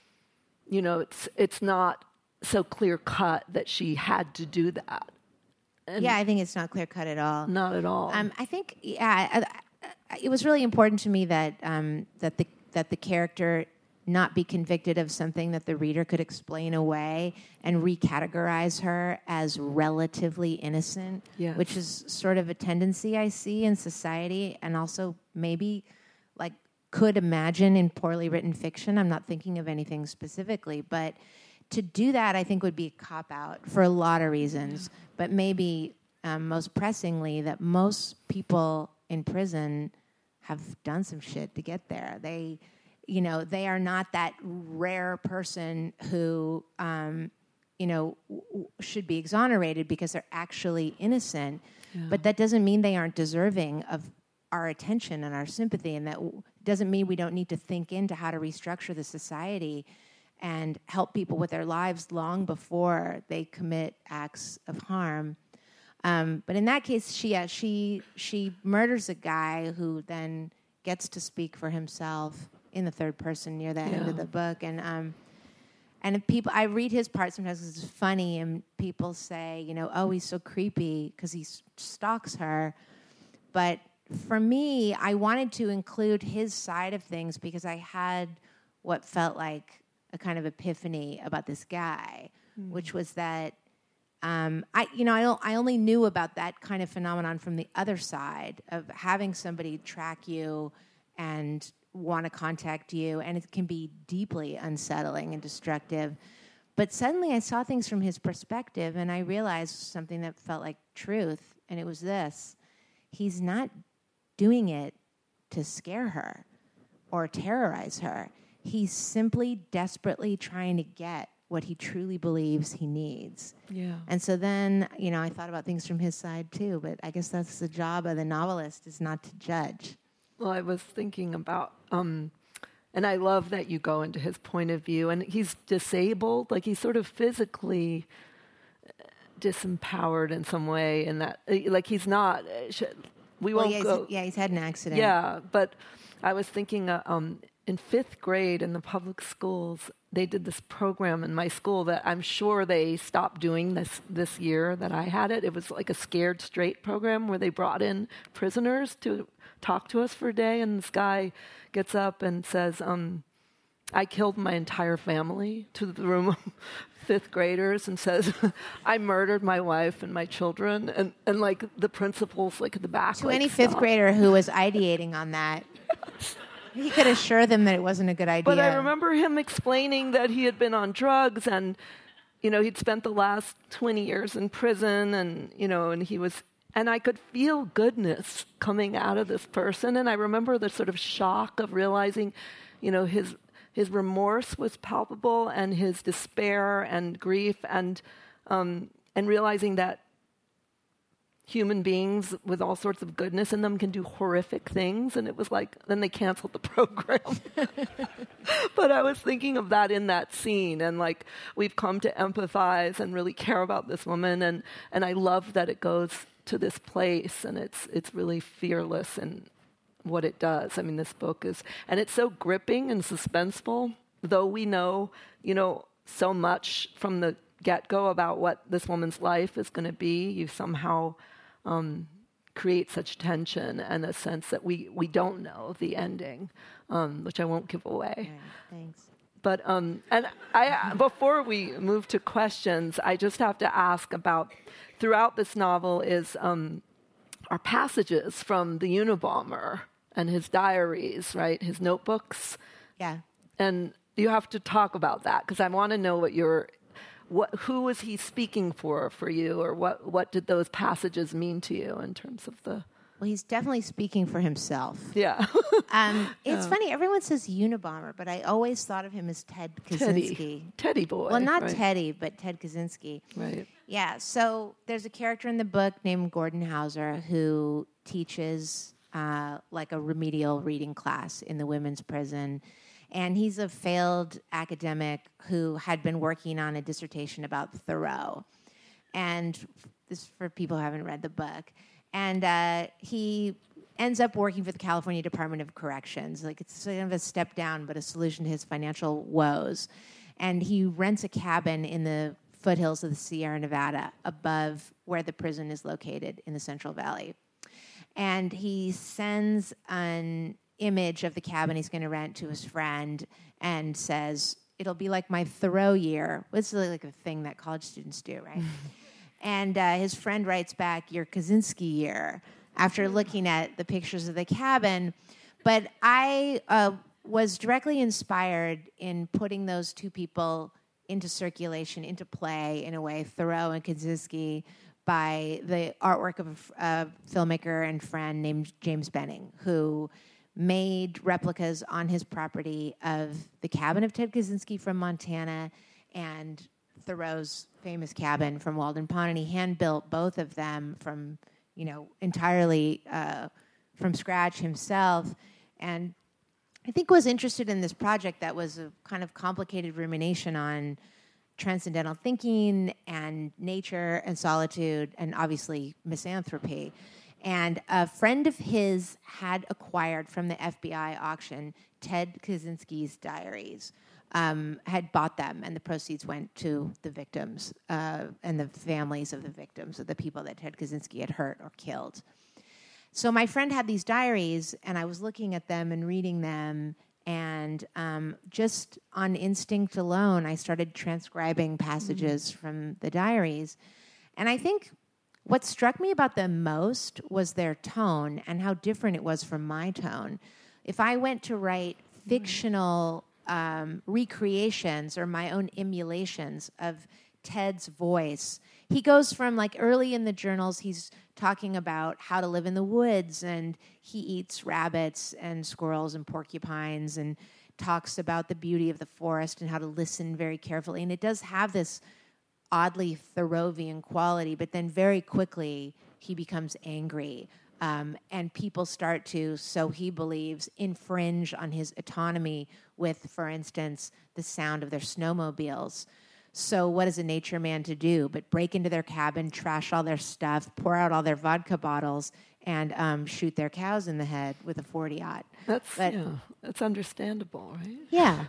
C: you know, it's it's not so clear cut that she had to do that. And
B: yeah, I think it's not clear cut at all.
C: Not at all.
B: Um, I think yeah, I, I, it was really important to me that um, that the that the character not be convicted of something that the reader could explain away and recategorize her as relatively innocent,
C: yes.
B: which is sort of a tendency I see in society, and also maybe like could imagine in poorly written fiction. I'm not thinking of anything specifically, but to do that I think would be a cop-out for a lot of reasons, but maybe um, most pressingly that most people in prison have done some shit to get there. They You know, they are not that rare person who, um, you know, w- should be exonerated because they're actually innocent. Yeah. But that doesn't mean they aren't deserving of our attention and our sympathy, and that w- doesn't mean we don't need to think into how to restructure the society and help people with their lives long before they commit acts of harm. Um, but in that case, she uh, she she murders a guy who then gets to speak for himself in the third person near the yeah. end of the book, and um, and if people, I read his part sometimes because it's funny, and people say, you know, oh, he's so creepy because he s- stalks her. But for me, I wanted to include his side of things because I had what felt like a kind of epiphany about this guy, mm. which was that um, I, you know, I don't, I only knew about that kind of phenomenon from the other side of having somebody track you and want to contact you, and it can be deeply unsettling and destructive. But suddenly I saw things from his perspective, and I realized something that felt like truth, and it was this. He's not doing it to scare her or terrorize her. He's simply desperately trying to get what he truly believes he needs.
C: Yeah.
B: And so then, you know, I thought about things from his side too, but I guess that's the job of the novelist, is not to judge.
C: Well, I was thinking about, um, and I love that you go into his point of view, and he's disabled, like he's sort of physically disempowered in some way, in that, like he's not, we
B: well,
C: won't
B: yeah,
C: go.
B: He's, yeah, he's had an accident.
C: Yeah, but I was thinking uh, um, in fifth grade in the public schools, they did this program in my school that I'm sure they stopped doing this this year that I had it. It was like a Scared Straight program where they brought in prisoners to talk to us for a day, and this guy gets up and says, um, I killed my entire family, to the room of fifth graders, and says, I murdered my wife and my children, and, and like the principal's like at the back.
B: To
C: like,
B: any fifth
C: stop.
B: grader who was ideating on that, he could assure them that it wasn't a good idea.
C: But I remember him explaining that he had been on drugs, and, you know, he'd spent the last twenty years in prison, and, you know, and he was, and I could feel goodness coming out of this person. And I remember the sort of shock of realizing, you know, his his remorse was palpable, and his despair and grief, and um, and realizing that human beings with all sorts of goodness in them can do horrific things. And it was like, then they canceled the program. But I was thinking of that in that scene, and like, we've come to empathize and really care about this woman, and, and I love that it goes to this place, and it's it's really fearless in what it does. I mean, this book is, and it's so gripping and suspenseful, though we know, you know, so much from the get-go about what this woman's life is going to be. You somehow um, create such tension and a sense that we, we don't know the ending, um, which I won't give away.
B: Right, thanks.
C: But um, and I, before we move to questions, I just have to ask about, throughout this novel is um, are passages from the Unabomber and his diaries, right? His notebooks.
B: Yeah.
C: And you have to talk about that, because I want to know what your, what, who was he speaking for for you, or what, what did those passages mean to you in terms of the...
B: Well, he's definitely speaking for himself.
C: Yeah.
B: um, it's
C: Yeah.
B: funny, everyone says Unabomber, but I always thought of him as Ted Kaczynski.
C: Teddy. Teddy boy.
B: Well, not
C: right?
B: Teddy, but Ted Kaczynski.
C: Right.
B: Yeah, so there's a character in the book named Gordon Hauser who teaches uh, like a remedial reading class in the women's prison. And he's a failed academic who had been working on a dissertation about Thoreau. And this is for people who haven't read the book. And uh, he ends up working for the California Department of Corrections. Like, it's sort of a step down, but a solution to his financial woes. And he rents a cabin in the foothills of the Sierra Nevada above where the prison is located in the Central Valley. And he sends an image of the cabin he's going to rent to his friend and says, it'll be like my Thoreau year. This is like a thing that college students do, right? And uh, his friend writes back, your Kaczynski year, after looking at the pictures of the cabin. But I uh, was directly inspired in putting those two people into circulation, into play, in a way, Thoreau and Kaczynski, by the artwork of a filmmaker and friend named James Benning, who made replicas on his property of the cabin of Ted Kaczynski from Montana and Thoreau's famous cabin from Walden Pond, and he hand-built both of them from, you know, entirely uh, from scratch himself. And I think was interested in this project that was a kind of complicated rumination on transcendental thinking and nature and solitude and obviously misanthropy. And a friend of his had acquired from the F B I auction Ted Kaczynski's diaries, um, had bought them, and the proceeds went to the victims uh, and the families of the victims, of the people that Ted Kaczynski had hurt or killed. So my friend had these diaries, and I was looking at them and reading them, and um, just on instinct alone, I started transcribing passages mm-hmm. from the diaries. And I think what struck me about them most was their tone and how different it was from my tone. If I went to write fictional um, recreations or my own emulations of Ted's voice, he goes from, like, early in the journals, he's talking about how to live in the woods, and he eats rabbits and squirrels and porcupines and talks about the beauty of the forest and how to listen very carefully. And it does have this oddly Thoreauvian quality, but then very quickly he becomes angry. Um, and people start to, so he believes, infringe on his autonomy with, for instance, the sound of their snowmobiles. So what is a nature man to do but break into their cabin, trash all their stuff, pour out all their vodka bottles, and um, shoot their cows in the head with a forty-aught?
C: That's,
B: but,
C: yeah, that's understandable, right?
B: Yeah.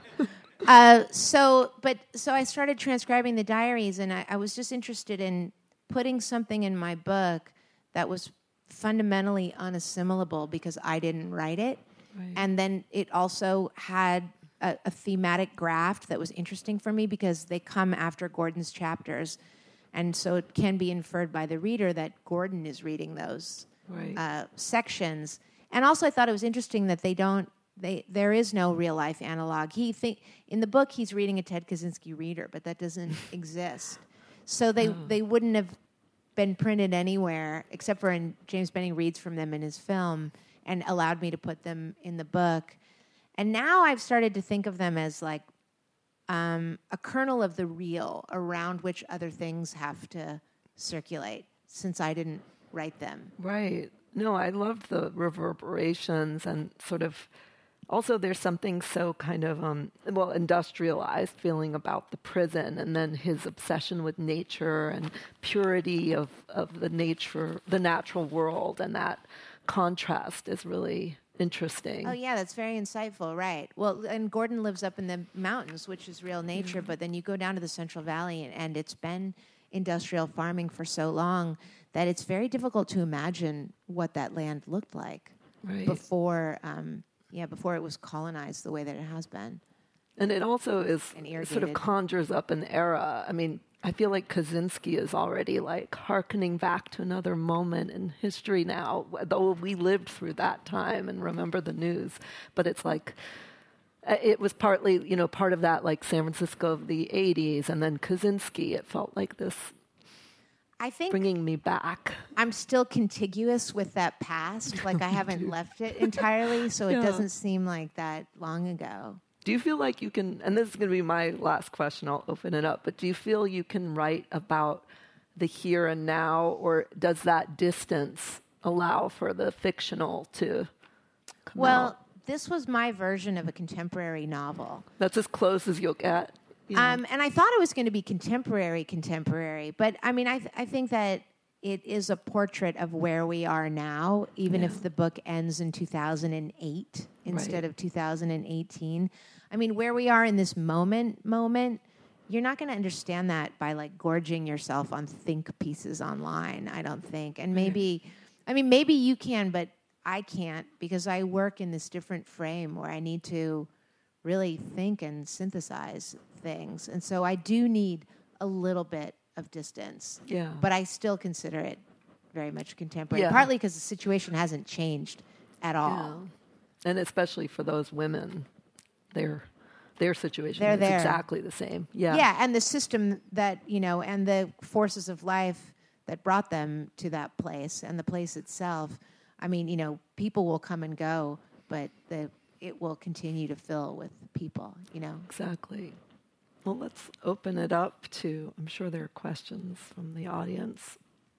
B: uh, so, but so I started transcribing the diaries, and I, I was just interested in putting something in my book that was fundamentally unassimilable because I didn't write it. Right. And then it also had a, a thematic graft that was interesting for me because they come after Gordon's chapters. And so it can be inferred by the reader that Gordon is reading those right. uh, sections. And also I thought it was interesting that they don't, they there is no real-life analog. He think, in the book, he's reading a Ted Kaczynski reader, but that doesn't exist. So they, oh. they wouldn't have been printed anywhere, except for in James Benning reads from them in his film and allowed me to put them in the book. And now I've started to think of them as like um, a kernel of the real around which other things have to circulate, since I didn't write them.
C: Right. No, I loved the reverberations and sort of also there's something so kind of, um, well, industrialized feeling about the prison, and then his obsession with nature and purity of, of the nature, the natural world, and that contrast is really interesting.
B: Oh, yeah, that's very insightful, right. Well, and Gordon lives up in the mountains, which is real nature, mm-hmm. but then you go down to the Central Valley, and, and it's been industrial farming for so long that it's very difficult to imagine what that land looked like
C: right.
B: before, um, yeah, before it was colonized the way that it has been.
C: And it also is sort of conjures up an era. I mean, I feel like Kaczynski is already like hearkening back to another moment in history now, though we lived through that time and remember the news. But it's like, it was partly, you know, part of that like San Francisco of the eighties, and then Kaczynski, it felt like this
B: I think
C: bringing me back.
B: I'm still contiguous with that past. Like I haven't left it entirely, so it yeah. doesn't seem like that long ago.
C: Do you feel like you can, and this is going to be my last question, I'll open it up, but do you feel you can write about the here and now, or does that distance allow for the fictional to come
B: well,
C: out?
B: This was my version of a contemporary novel.
C: That's as close as you'll get. You know?
B: Um, and I thought it was going to be contemporary, contemporary. But, I mean, I, th- I think that it is a portrait of where we are now, even yeah. if the book ends in two thousand eight instead right. of two thousand eighteen. I mean, where we are in this moment, moment, you're not going to understand that by, like, gorging yourself on think pieces online, I don't think. And maybe, I mean, maybe you can, but I can't, because I work in this different frame where I need to really think and synthesize things. And so I do need a little bit of distance.
C: Yeah.
B: But I still consider it very much contemporary,
C: yeah.
B: partly because the situation hasn't changed at all.
C: Yeah. And especially for those women, their their situation
B: They're
C: is
B: there.
C: exactly the same. Yeah.
B: Yeah, and the system that, you know, and the forces of life that brought them to that place, and the place itself. I mean, you know, people will come and go, but the it will continue to fill with people, you know.
C: Exactly. Well, let's open it up to, I'm sure there are questions from the audience.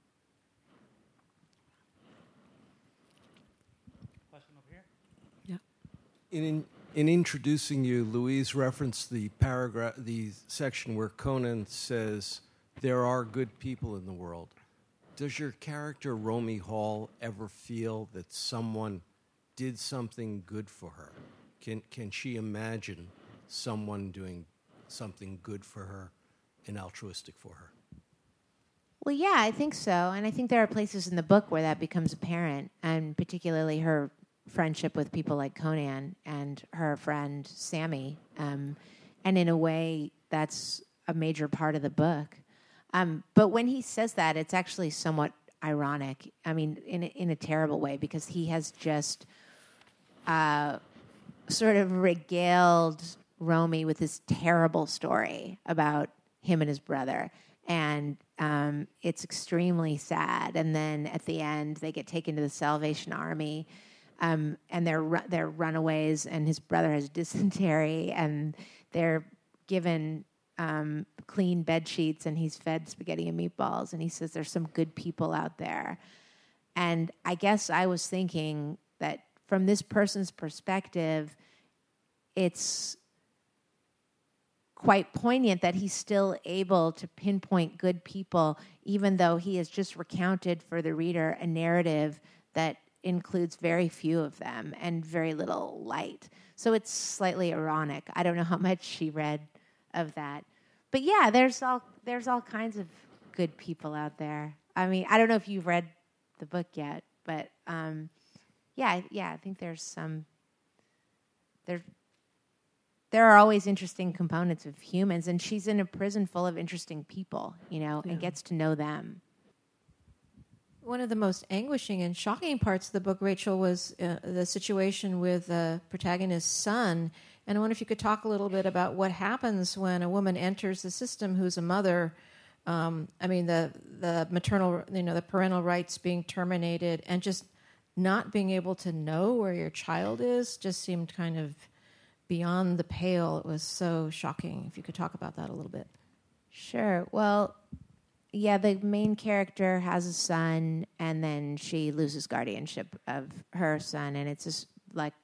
D: Question over here?
C: Yeah.
E: In, in in introducing you, Louise referenced the paragraph, the section where Conan says there are good people in the world. Does your character Romy Hall ever feel that someone did something good for her? Can can she imagine someone doing something good for her and altruistic for her?
B: Well, yeah, I think so. And I think there are places in the book where that becomes apparent, and particularly her friendship with people like Conan and her friend Sammy. Um, and in a way, that's a major part of the book. Um, but when he says that, it's actually somewhat ironic. I mean, in a, in a terrible way, because he has just uh, sort of regaled Romy with this terrible story about him and his brother. And um, it's extremely sad. And then at the end, they get taken to the Salvation Army, um, and they're ru- they're runaways. And his brother has dysentery, and they're given um, clean bed sheets, and he's fed spaghetti and meatballs. And he says there's some good people out there. And I guess I was thinking that from this person's perspective, it's quite poignant that he's still able to pinpoint good people, even though he has just recounted for the reader a narrative that includes very few of them and very little light. So it's slightly ironic. I don't know how much she read of that. But yeah, there's all there's all kinds of good people out there. I mean, I don't know if you've read the book yet, but um, yeah, yeah, I think there's some there there are always interesting components of humans, and she's in a prison full of interesting people, you know, yeah. and gets to know them.
A: One of the most anguishing and shocking parts of the book, Rachel, was uh, the situation with the protagonist's son. And I wonder if you could talk a little bit about what happens when a woman enters the system who's a mother. Um, I mean, the the maternal, you know, the parental rights being terminated, and just not being able to know where your child is just seemed kind of beyond the pale. It was so shocking. If you could talk about that a little bit.
B: Sure. Well, yeah, the main character has a son, and then she loses guardianship of her son, and it's just like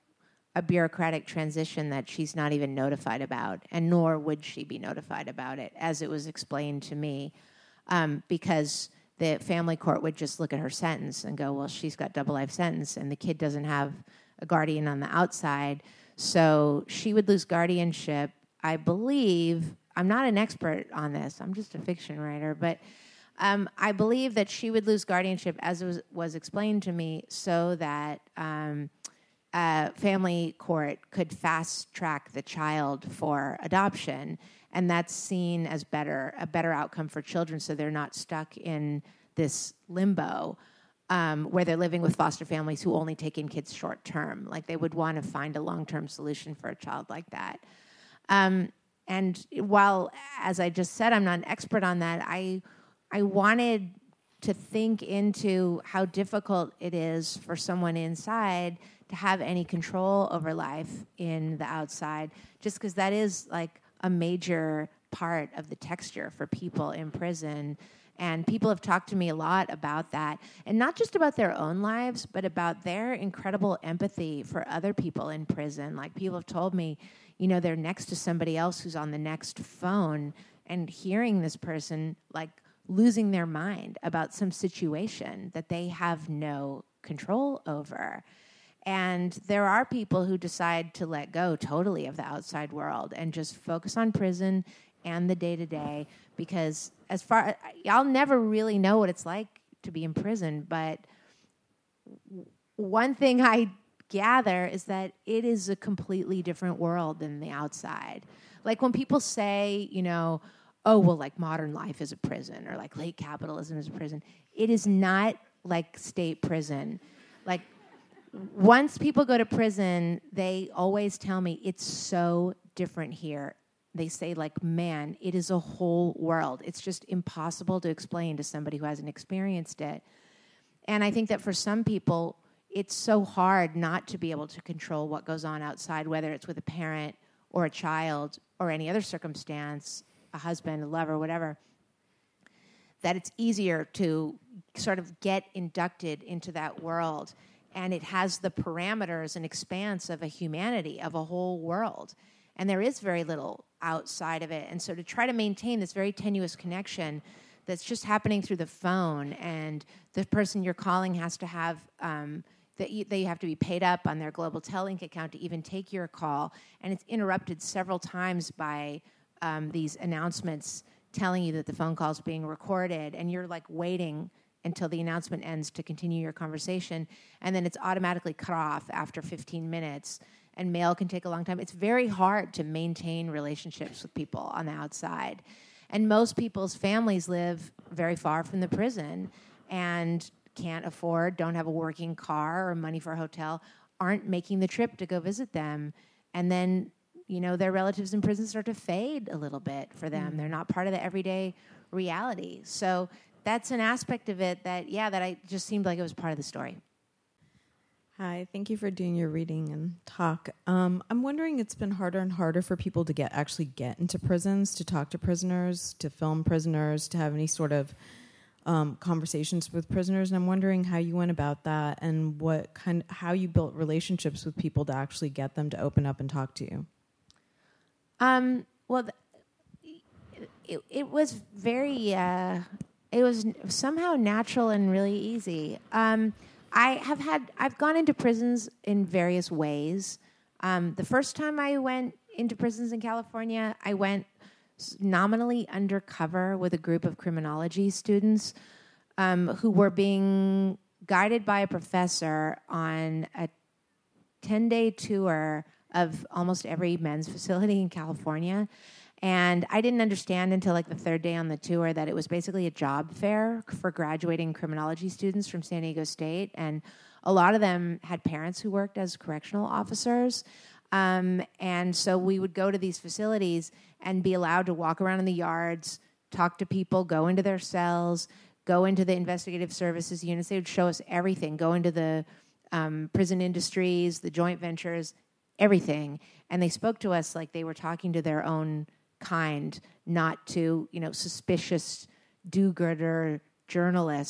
B: a bureaucratic transition that she's not even notified about, and nor would she be notified about it, as it was explained to me, um, because the family court would just look at her sentence and go, well, she's got double life sentence, and the kid doesn't have a guardian on the outside, so she would lose guardianship, I believe. I'm not an expert on this. I'm just a fiction writer, but um, I believe that she would lose guardianship, as it was, was explained to me, so that um, uh, family court could fast track the child for adoption, and that's seen as better, a better outcome for children, so they're not stuck in this limbo um, where they're living with foster families who only take in kids short term. Like, they would want to find a long-term solution for a child like that. Um, and while, as I just said, I'm not an expert on that, I I wanted to think into how difficult it is for someone inside to have any control over life in the outside, just because that is like a major part of the texture for people in prison. And people have talked to me a lot about that, and not just about their own lives, but about their incredible empathy for other people in prison. Like, people have told me, you know, they're next to somebody else who's on the next phone and hearing this person, like, losing their mind about some situation that they have no control over. And there are people who decide to let go totally of the outside world and just focus on prison and the day-to-day, because as far, I'll never really know what it's like to be in prison, but one thing I gather is that it is a completely different world than the outside. Like, when people say, you know, oh, well, like, modern life is a prison, or like late capitalism is a prison, it is not like state prison. Like, once people go to prison, they always tell me it's so different here. They say, like, man, it is a whole world. It's just impossible to explain to somebody who hasn't experienced it. And I think that for some people, it's so hard not to be able to control what goes on outside, whether it's with a parent or a child or any other circumstance, a husband, a lover, whatever, that it's easier to sort of get inducted into that world. And it has the parameters and expanse of a humanity, of a whole world. And there is very little outside of it. And so to try to maintain this very tenuous connection that's just happening through the phone, and the person you're calling has to have, um, that you, they have to be paid up on their Global Telink account to even take your call. And it's interrupted several times by um, these announcements telling you that the phone call is being recorded, and you're like waiting until the announcement ends to continue your conversation, and then it's automatically cut off after fifteen minutes, and mail can take a long time. It's very hard to maintain relationships with people on the outside. And most people's families live very far from the prison and can't afford, don't have a working car or money for a hotel, aren't making the trip to go visit them. And then, you know, their relatives in prison start to fade a little bit for them. Mm. They're not part of the everyday reality. So that's an aspect of it that, yeah, that I just seemed like it was part of the story.
D: Hi, thank you for doing your reading and talk. Um, I'm wondering, it's been harder and harder for people to get actually get into prisons, to talk to prisoners, to film prisoners, to have any sort of um, conversations with prisoners. And I'm wondering how you went about that, and what kind, how you built relationships with people to actually get them to open up and talk to you.
B: Um, well, th- it, it was very, uh, it was somehow natural and really easy. Um, I have had, I've gone into prisons in various ways. Um, the first time I went into prisons in California, I went nominally undercover with a group of criminology students um, who were being guided by a professor on a ten-day tour of almost every men's facility in California. And I didn't understand until like the third day on the tour that it was basically a job fair for graduating criminology students from San Diego State. And a lot of them had parents who worked as correctional officers. Um, and so we would go to these facilities and be allowed to walk around in the yards, talk to people, go into their cells, go into the investigative services units. They would show us everything, go into the um, prison industries, the joint ventures, everything. And they spoke to us like they were talking to their own kind, not to, you know, suspicious do-gooder journalists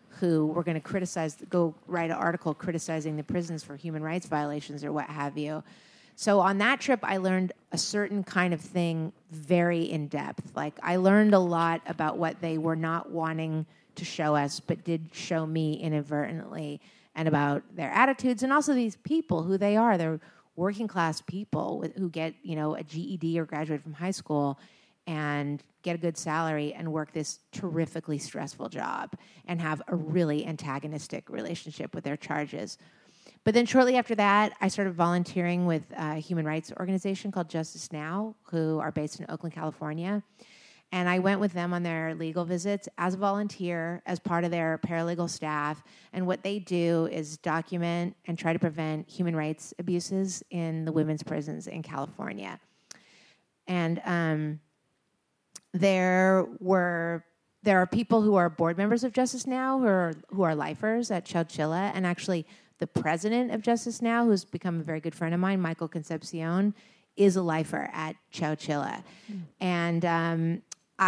B: who were going to criticize, go write an article criticizing the prisons for human rights violations or what have you. So on that trip, I learned a certain kind of thing very in depth. Like I learned a lot about what they were not wanting to show us, but did show me inadvertently, and about their attitudes, and also these people, who they are. They're working class people with, who get, you know, a G E D or graduate from high school and get a good salary and work this terrifically stressful job and have a really antagonistic relationship with their charges. But then shortly after that, I started volunteering with a human rights organization called Justice Now, who are based in Oakland, California. And I went with them on their legal visits as a volunteer, as part of their paralegal staff. And what they do is document and try to prevent human rights abuses in the women's prisons in California. And um, there were there are people who are board members of Justice Now who are who are lifers at Chowchilla, and actually the president of Justice Now, who's become a very good friend of mine, Michael Concepcion, is a lifer at Chowchilla. Mm. And um,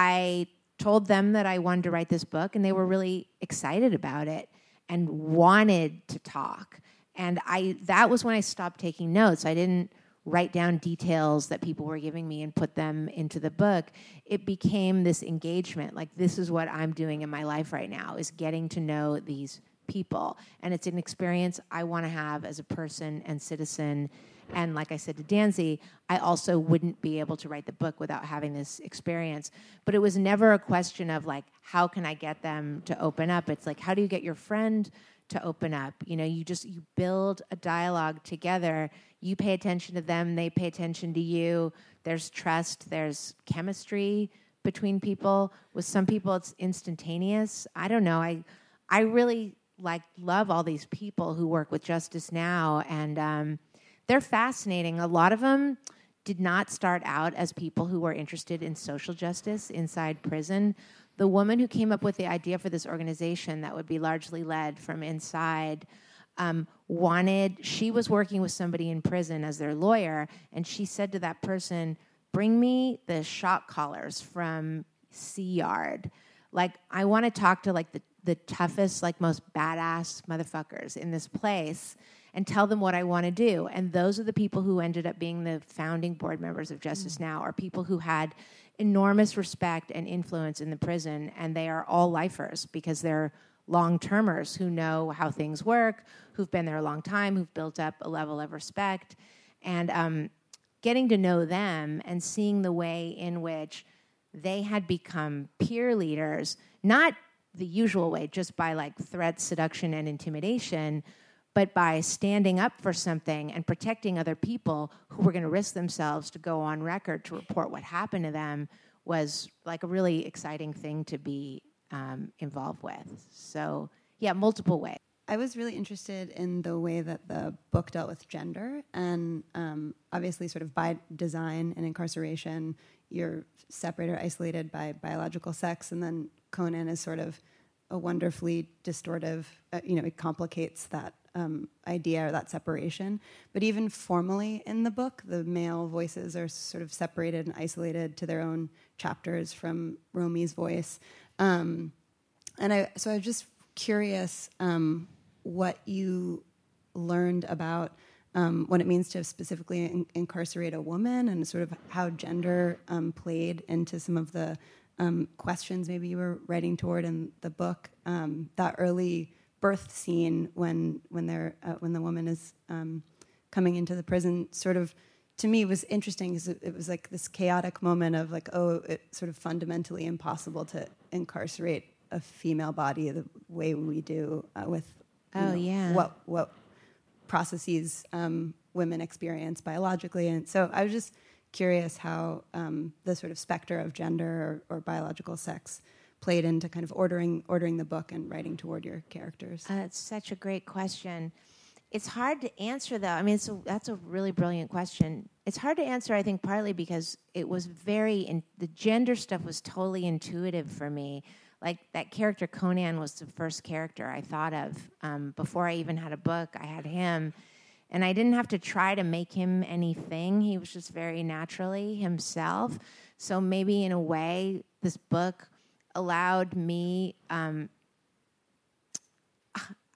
B: I told them that I wanted to write this book, and they were really excited about it and wanted to talk. And I that was when I stopped taking notes. I didn't write down details that people were giving me and put them into the book. It became this engagement. Like, this is what I'm doing in my life right now, is getting to know these people. And it's an experience I want to have as a person and citizen. And like I said to Danzy, I also wouldn't be able to write the book without having this experience. But it was never a question of, like, how can I get them to open up? It's like, how do you get your friend to open up? You know, you just, you build a dialogue together. You pay attention to them, they pay attention to you. There's trust, there's chemistry between people. With some people, it's instantaneous. I don't know. I, I really, like, love all these people who work with Justice Now, and um, they're fascinating. A lot of them did not start out as people who were interested in social justice inside prison. The woman who came up with the idea for this organization that would be largely led from inside um, wanted, she was working with somebody in prison as their lawyer, and she said to that person, bring me the shock collars from Sea Yard. Like, I want to talk to, like, the, the toughest, like, most badass motherfuckers in this place and tell them what I want to do. And those are the people who ended up being the founding board members of Justice mm-hmm. Now, are people who had enormous respect and influence in the prison, and they are all lifers because they're long-termers who know how things work, who've been there a long time, who've built up a level of respect. And um, getting to know them and seeing the way in which they had become peer leaders, not the usual way, just by, like, threats, seduction, and intimidation, but by standing up for something and protecting other people who were going to risk themselves to go on record to report what happened to them, was, like, a really exciting thing to be um, involved with. So, yeah, multiple ways.
F: I was really interested in the way that the book dealt with gender, and um, obviously sort of by design and incarceration, you're separated or isolated by biological sex, and then Conan is sort of a wonderfully distortive, uh, you know, it complicates that um, idea or that separation. But even formally in the book, the male voices are sort of separated and isolated to their own chapters from Romy's voice. Um, and I, so I was just curious um, what you learned about um, what it means to specifically in- incarcerate a woman, and sort of how gender um, played into some of the um, questions maybe you were writing toward in the book. Um, that early birth scene when when they're uh, when the woman is um, coming into the prison, sort of, to me, was interesting because it, it was like this chaotic moment of, like, oh, it's sort of fundamentally impossible to incarcerate a female body the way we do uh, with you
B: oh
F: know,
B: yeah
F: what what processes um, women experience biologically. And so I was just curious how um, the sort of specter of gender or, or biological sex played into kind of ordering ordering the book and writing toward your characters.
B: Uh, it's such a great question. It's hard to answer, though. I mean, it's a, that's a really brilliant question. It's hard to answer, I think, partly because it was very, in, the gender stuff was totally intuitive for me. Like, that character Conan was the first character I thought of. Um, before I even had a book, I had him. And I didn't have to try to make him anything. He was just very naturally himself. So maybe in a way, this book allowed me um,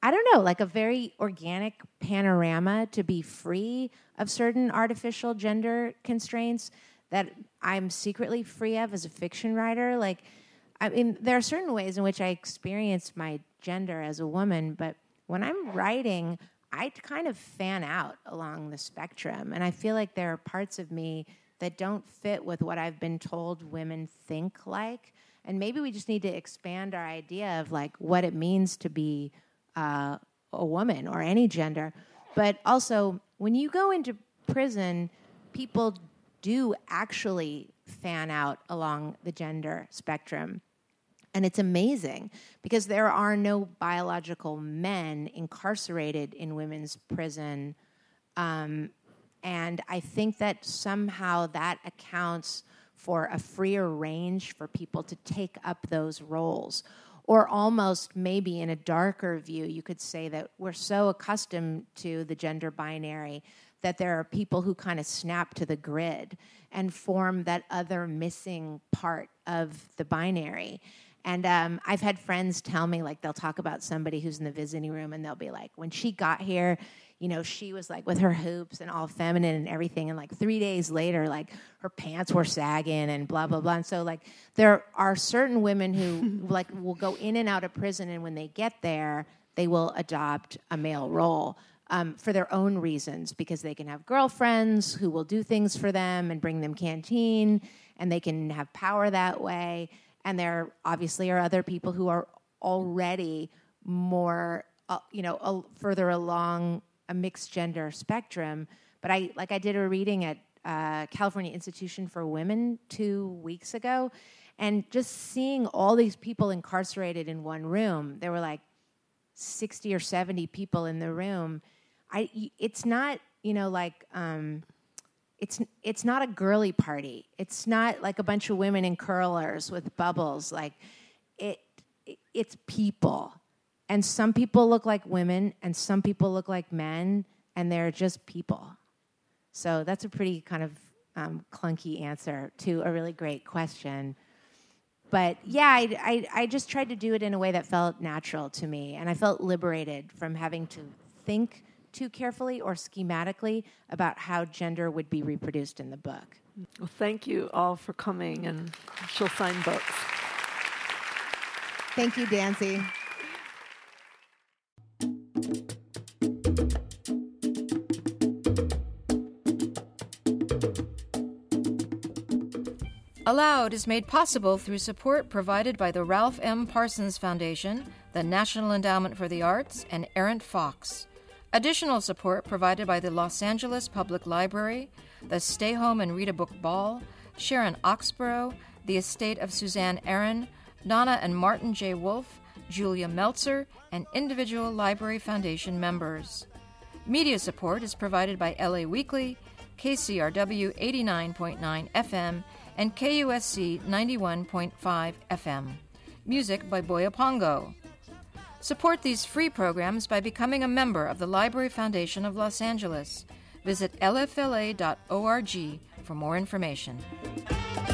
B: I don't know, like a very organic panorama to be free of certain artificial gender constraints that I'm secretly free of as a fiction writer. Like, I mean, there are certain ways in which I experience my gender as a woman, but when I'm writing, I kind of fan out along the spectrum. And I feel like there are parts of me that don't fit with what I've been told women think like. And maybe we just need to expand our idea of like what it means to be uh, a woman or any gender. But also, when you go into prison, people do actually fan out along the gender spectrum. And it's amazing because there are no biological men incarcerated in women's prison. Um, and I think that somehow that accounts for a freer range for people to take up those roles. Or almost maybe in a darker view, you could say that we're so accustomed to the gender binary that there are people who kind of snap to the grid and form that other missing part of the binary. And um, I've had friends tell me, like, they'll talk about somebody who's in the visiting room, and they'll be like, when she got here, you know, she was, like, with her hoops and all feminine and everything, and, like, three days later, like, her pants were sagging and blah, blah, blah. And so, like, there are certain women who, like, will go in and out of prison, and when they get there, they will adopt a male role um, for their own reasons, because they can have girlfriends who will do things for them and bring them canteen, and they can have power that way. And there obviously are other people who are already more, uh, you know, uh, further along a mixed gender spectrum. But I, like, I did a reading at uh, California Institution for Women two weeks ago, and just seeing all these people incarcerated in one room, there were like sixty or seventy people in the room. I, it's not, you know, like. Um, It's it's not a girly party. It's not like a bunch of women in curlers with bubbles. Like it, it, it's people, and some people look like women, and some people look like men, and they're just people. So that's a pretty kind of um, clunky answer to a really great question. But yeah, I, I I just tried to do it in a way that felt natural to me, and I felt liberated from having to think too carefully or schematically about how gender would be reproduced in the book.
C: Well, thank you all for coming, and she'll sign books.
F: Thank you, Dancy.
A: Aloud is made possible through support provided by the Ralph M. Parsons Foundation, the National Endowment for the Arts, and Errant Fox. Additional support provided by the Los Angeles Public Library, the Stay Home and Read a Book Ball, Sharon Oxborough, the estate of Suzanne Aaron, Donna and Martin J. Wolfe, Julia Meltzer, and individual Library Foundation members. Media support is provided by L A Weekly, K C R W eighty-nine point nine F M, and K U S C ninety-one point five F M. Music by Boya Pongo. Support these free programs by becoming a member of the Library Foundation of Los Angeles. Visit L F L A dot org for more information.